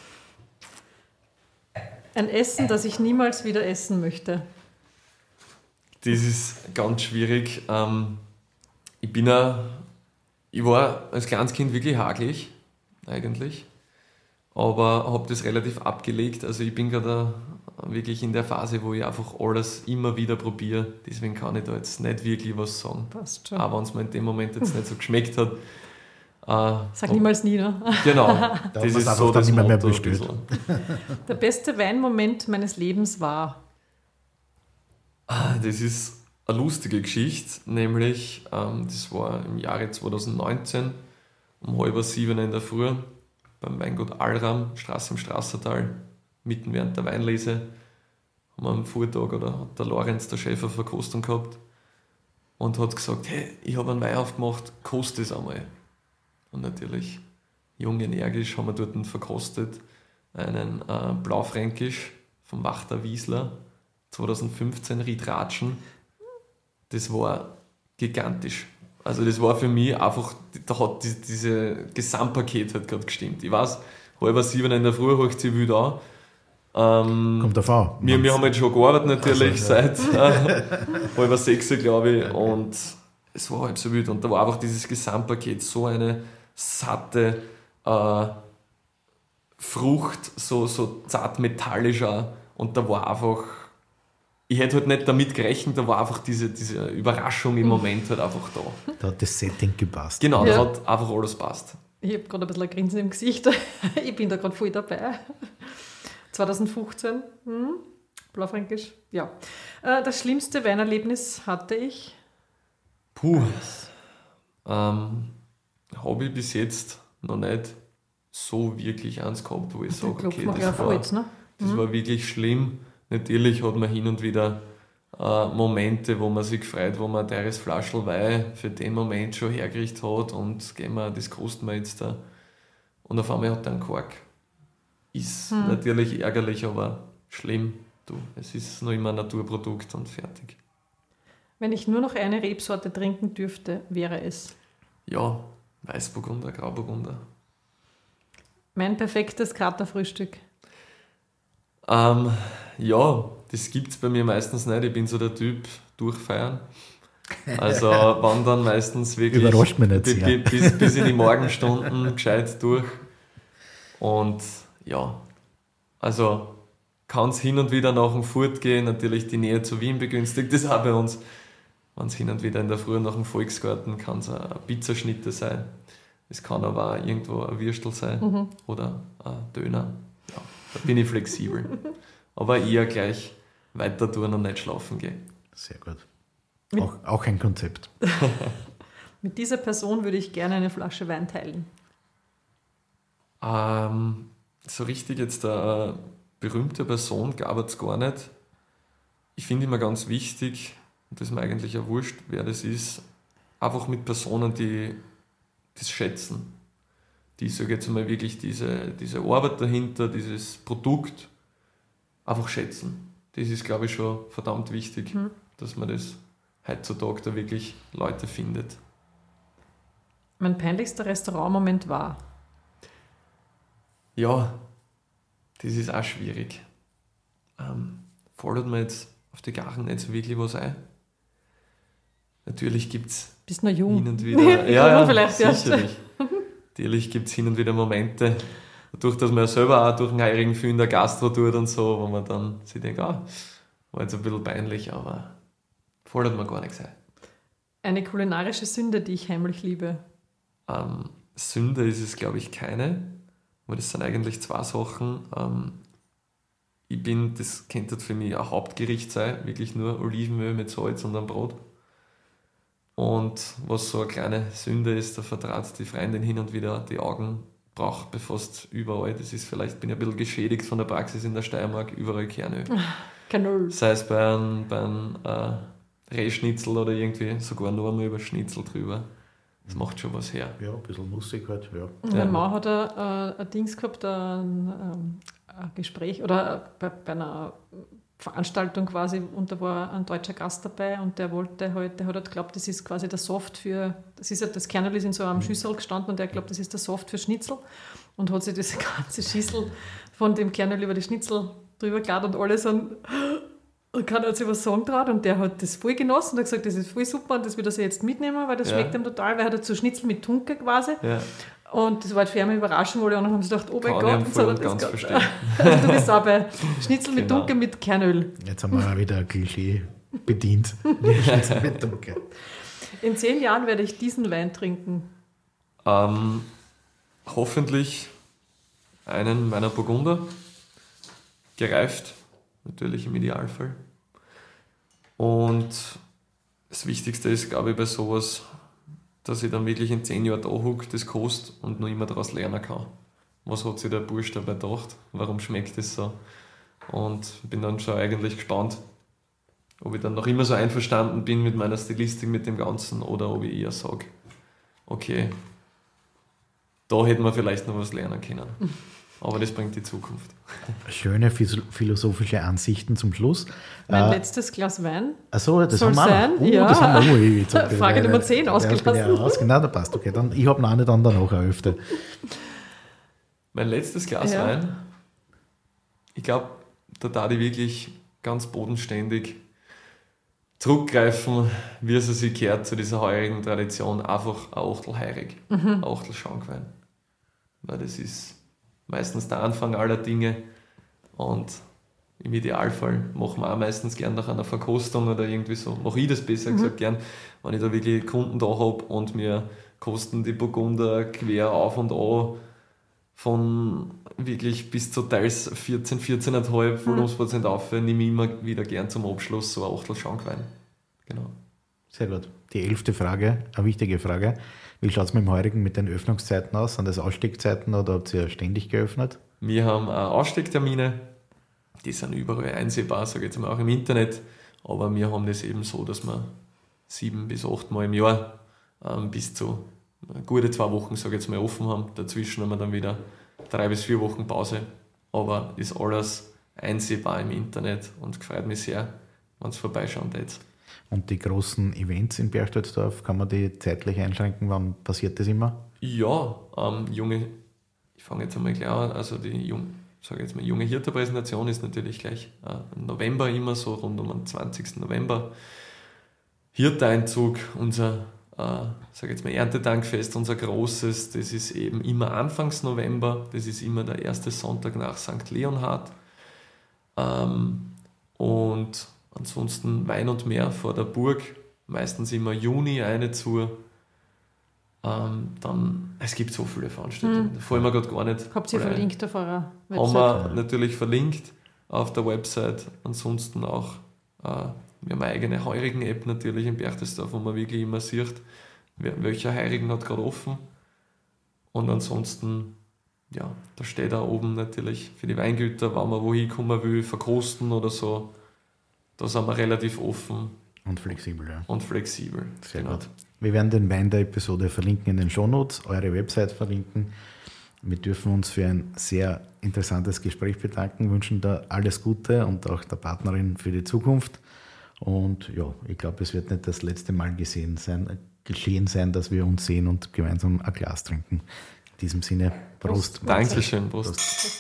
Ein Essen, das ich niemals wieder essen möchte. Das ist ganz schwierig. Ähm, ich bin ein Ich war als kleines Kind wirklich hagelig, eigentlich, aber habe das relativ abgelegt. Also ich bin gerade wirklich in der Phase, wo ich einfach alles immer wieder probiere. Deswegen kann ich da jetzt nicht wirklich was sagen. Passt schon. Aber wenn es mir in dem Moment jetzt nicht so geschmeckt hat. Äh, Sag niemals nie, ne? Genau, da das ist so das das Motto. Mehr bestellt. Der beste Weinmoment meines Lebens war? Das ist eine lustige Geschichte, nämlich ähm, das war im Jahre zwanzig neunzehn um halb sieben in der Früh beim Weingut Alram, Straße im Straßertal, mitten während der Weinlese, haben wir am Vortag oder hat der Lorenz, der Chef, eine Verkostung gehabt und hat gesagt, hey, ich habe einen Wein aufgemacht, koste es einmal. Und natürlich, jung, energisch, haben wir dort verkostet einen äh, Blaufränkisch vom Wachter Wiesler, zwanzig fünfzehn Ried Ratschen, das war gigantisch. Also das war für mich einfach, da hat die, diese Gesamtpaket halt gerade gestimmt. Ich weiß, halb sieben in der Früh hoch sie wild an. Ähm, Kommt davon. Wir, wir haben jetzt schon gearbeitet natürlich, also, ja. seit äh, halb sechs, glaube ich, und es war halb so wild. Und da war einfach dieses Gesamtpaket, so eine satte äh, Frucht, so, so zart metallisch auch. Und da war einfach, ich hätte halt nicht damit gerechnet, da war einfach diese, diese Überraschung im Moment halt einfach da. Da hat das Setting gepasst. Genau, Ja. da hat einfach alles passt. Ich habe gerade ein bisschen ein Grinsen im Gesicht. Ich bin da gerade voll dabei. zwanzig fünfzehn, hm? Blaufränkisch, ja. Äh, Das schlimmste Weinerlebnis hatte ich. Puh. Ähm, habe ich bis jetzt noch nicht so wirklich eins gehabt, wo ich Da sage, klopft okay, man das, gleich auf war, Holz, ne? das war wirklich schlimm. Natürlich hat man hin und wieder äh, Momente, wo man sich gefreut, wo man ein teures Flaschel Wein für den Moment schon hergerichtet hat und gehen wir, das kosten wir jetzt da. Und auf einmal hat er einen Kork. Ist Hm. natürlich ärgerlich, aber schlimm. Du, es ist noch immer ein Naturprodukt und fertig. Wenn ich nur noch eine Rebsorte trinken dürfte, wäre es Ja, Weißburgunder, Grauburgunder. mein perfektes Katerfrühstück. Ähm, ja, das gibt es bei mir meistens nicht. Ich bin so der Typ, durchfeiern. Also wandern meistens wirklich Überrascht mich nicht bi- sehr. bi- bis, bis in die Morgenstunden gescheit durch. Und ja, also kann es hin und wieder nach dem Furt gehen. Natürlich die Nähe zu Wien begünstigt das auch bei uns. Wenn es hin und wieder in der Früh nach dem Volksgarten kann es eine Pizzaschnitte sein. Es kann aber auch irgendwo ein Würstel sein Mhm. oder ein Döner. Ja, da bin ich flexibel. Aber eher gleich weiter tun und nicht schlafen gehen. Sehr gut. Mit- Auch, auch ein Konzept. Mit dieser Person würde ich gerne eine Flasche Wein teilen. Ähm, so richtig jetzt eine berühmte Person gab es gar nicht. Ich finde immer ganz wichtig, und das ist mir eigentlich ja wurscht, wer das ist, einfach mit Personen, die das schätzen. Die, sage ich jetzt mal, wirklich diese, diese Arbeit dahinter, dieses Produkt einfach schätzen. Das ist, glaube ich, schon verdammt wichtig, Mhm. dass man das heutzutage da wirklich Leute findet. Mein peinlichster Restaurantmoment war. Ja, das ist auch schwierig. Ähm, fordert mir jetzt auf die Garten nicht so wirklich was ein. Natürlich gibt es Bist noch hin jung. und wieder, ja, ja, vielleicht erst. sicherlich. Natürlich gibt es hin und wieder Momente, dadurch, dass man ja selber auch durch einen heirigen viel in der Gastro tut und so, wo man dann sich denkt, ah, war jetzt ein bisschen peinlich, aber fordert mir gar nichts ein. Eine kulinarische Sünde, die ich heimlich liebe. Ähm, Sünde ist es, glaube ich, keine, aber das sind eigentlich zwei Sachen. Ähm, ich bin, das könnte für mich ein Hauptgericht sein, wirklich nur Olivenöl mit Salz und einem Brot. Und was so eine kleine Sünde ist, da vertrat die Freundin hin und wieder die Augen braucht fast überall. Das ist vielleicht, bin ich ein bisschen geschädigt von der Praxis in der Steiermark, überall Kernöl. Kein Öl. Sei es bei einem, bei einem äh, Rehschnitzel oder irgendwie sogar nur einmal über Schnitzel drüber. Das macht schon was her. Ja, ein bisschen Musik halt, ja. Mein Ja. Mann hat ein, äh, ein Dings gehabt, ein, ähm, ein Gespräch oder bei, bei einer Veranstaltung quasi und da war ein deutscher Gast dabei und der wollte halt, der hat halt geglaubt, das ist quasi der Soft für, das ist ja, das Kernöl ist in so einem Schüssel gestanden und der glaubt, das ist der Soft für Schnitzel und hat sich diese ganze Schüssel von dem Kernöl über die Schnitzel drüber geladen und alle sind und keiner hat sich was sagen traut und der hat das voll genossen und hat gesagt, das ist voll super und das will er sich jetzt mitnehmen, weil das Ja. schmeckt ihm total, weil er hat so Schnitzel mit Tunke quasi. Ja, Und das war halt für ihn eine Überraschung, weil die anderen haben sich gedacht, oh mein kann Gott, ich und voll so, und das ganz geht. verstehen. Also du bist auch bei Schnitzel mit Genau. Dunkel mit Kernöl. Jetzt haben wir auch wieder ein Klischee bedient. Schnitzel mit Dunkel. In zehn Jahren werde ich diesen Wein trinken. Ähm, hoffentlich einen meiner Burgunder, gereift, natürlich im Idealfall. Und das Wichtigste ist, glaube ich, bei sowas, dass ich dann wirklich in zehn Jahren da hocke, das koste und noch immer daraus lernen kann. Was hat sich der Bursch dabei gedacht? Warum schmeckt das so? Und bin dann schon eigentlich gespannt, ob ich dann noch immer so einverstanden bin mit meiner Stilistik, mit dem Ganzen, oder ob ich eher sage, okay, da hätten wir vielleicht noch was lernen können. Aber das bringt die Zukunft. Schöne philosophische Ansichten zum Schluss. Mein äh, letztes Glas Wein. Achso, das soll haben wir sein? auch noch. Uh, Ja. Das haben wir auch. Ich, jetzt hab ich- Frage Nummer zehn Ja, ausgelassen. bin ja aus- Nein, da passt, okay. Dann, ich habe noch eine, dann danach eine Hälfte. Mein letztes Glas Ja. Wein, ich glaube, da darf ich wirklich ganz bodenständig zurückgreifen, wie es sich gehört zu dieser heurigen Tradition, einfach ein Achtel heurig, ein Achtel Schankwein. Weil das ist meistens der Anfang aller Dinge und im Idealfall machen wir auch meistens gern nach einer Verkostung oder irgendwie so, mache ich das besser gesagt gern, wenn ich da wirklich Kunden da habe und mir kosten die Burgunder quer auf und an von wirklich bis zu teils vierzehn, vierzehn Komma fünf Volumensprozent auf, nehme ich immer wieder gern zum Abschluss so ein Achtel Schankwein. Genau. Sehr gut. Die elfte Frage, eine wichtige Frage. Wie schaut es mit dem heurigen mit den Öffnungszeiten aus? Sind das Ausstiegzeiten oder habt ihr ständig geöffnet? Wir haben auch Ausstiegtermine, die sind überall einsehbar, sage ich jetzt mal auch im Internet, aber wir haben das eben so, dass wir sieben bis acht Mal im Jahr ähm, bis zu gute zwei Wochen, sage ich jetzt mal, offen haben. Dazwischen haben wir dann wieder drei bis vier Wochen Pause, aber ist alles einsehbar im Internet und gefreut mich sehr, wenn es vorbeischauen jetzt. Und die großen Events in Berchtoldsdorf, kann man die zeitlich einschränken? Wann passiert das immer? Ja, ähm, junge, ich fange jetzt einmal gleich an, also die jung, sage jetzt mal, junge Hirte-Präsentation ist natürlich gleich äh, im November immer so, rund um den zwanzigsten November. Hirte-Einzug, unser, äh, sage jetzt mal, Erntedankfest, unser großes, das ist eben immer Anfangs November, das ist immer der erste Sonntag nach Sankt Leonhard. Ähm, und ansonsten Wein und Meer vor der Burg, meistens immer Juni eine zu. Ähm, dann, es gibt so viele Veranstaltungen, da fallen wir gerade gar nicht. Habt ihr alle ein. verlinkt auf eurer Haben Website? wir natürlich verlinkt auf der Website. Ansonsten auch, äh, wir haben eine eigene Heurigen-App natürlich in Berchtesdorf, wo man wirklich immer sieht, wer, welcher Heurigen hat gerade offen. Und ansonsten, ja, da steht da oben natürlich für die Weingüter, wenn man wohin kommen will, verkosten oder so. Da sind wir relativ offen Und flexibel, ja. und flexibel. Sehr Genau. gut. Wir werden den Wein der Episode verlinken in den Shownotes, eure Website verlinken. Wir dürfen uns für ein sehr interessantes Gespräch bedanken, wünschen da alles Gute und auch der Partnerin für die Zukunft. Und ja, ich glaube, es wird nicht das letzte Mal gesehen sein, geschehen sein, dass wir uns sehen und gemeinsam ein Glas trinken. In diesem Sinne, Prost. Prost. Dankeschön, Prost. Prost.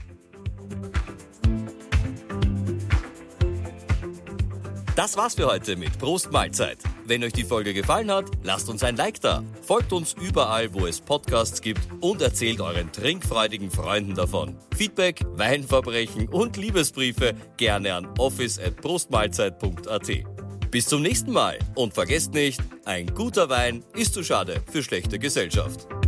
Das war's für heute mit Prost Mahlzeit. Wenn euch die Folge gefallen hat, lasst uns ein Like da. Folgt uns überall, wo es Podcasts gibt und erzählt euren trinkfreudigen Freunden davon. Feedback, Weinverbrechen und Liebesbriefe gerne an office at prostmahlzeit punkt at. Bis zum nächsten Mal und vergesst nicht, ein guter Wein ist zu schade für schlechte Gesellschaft.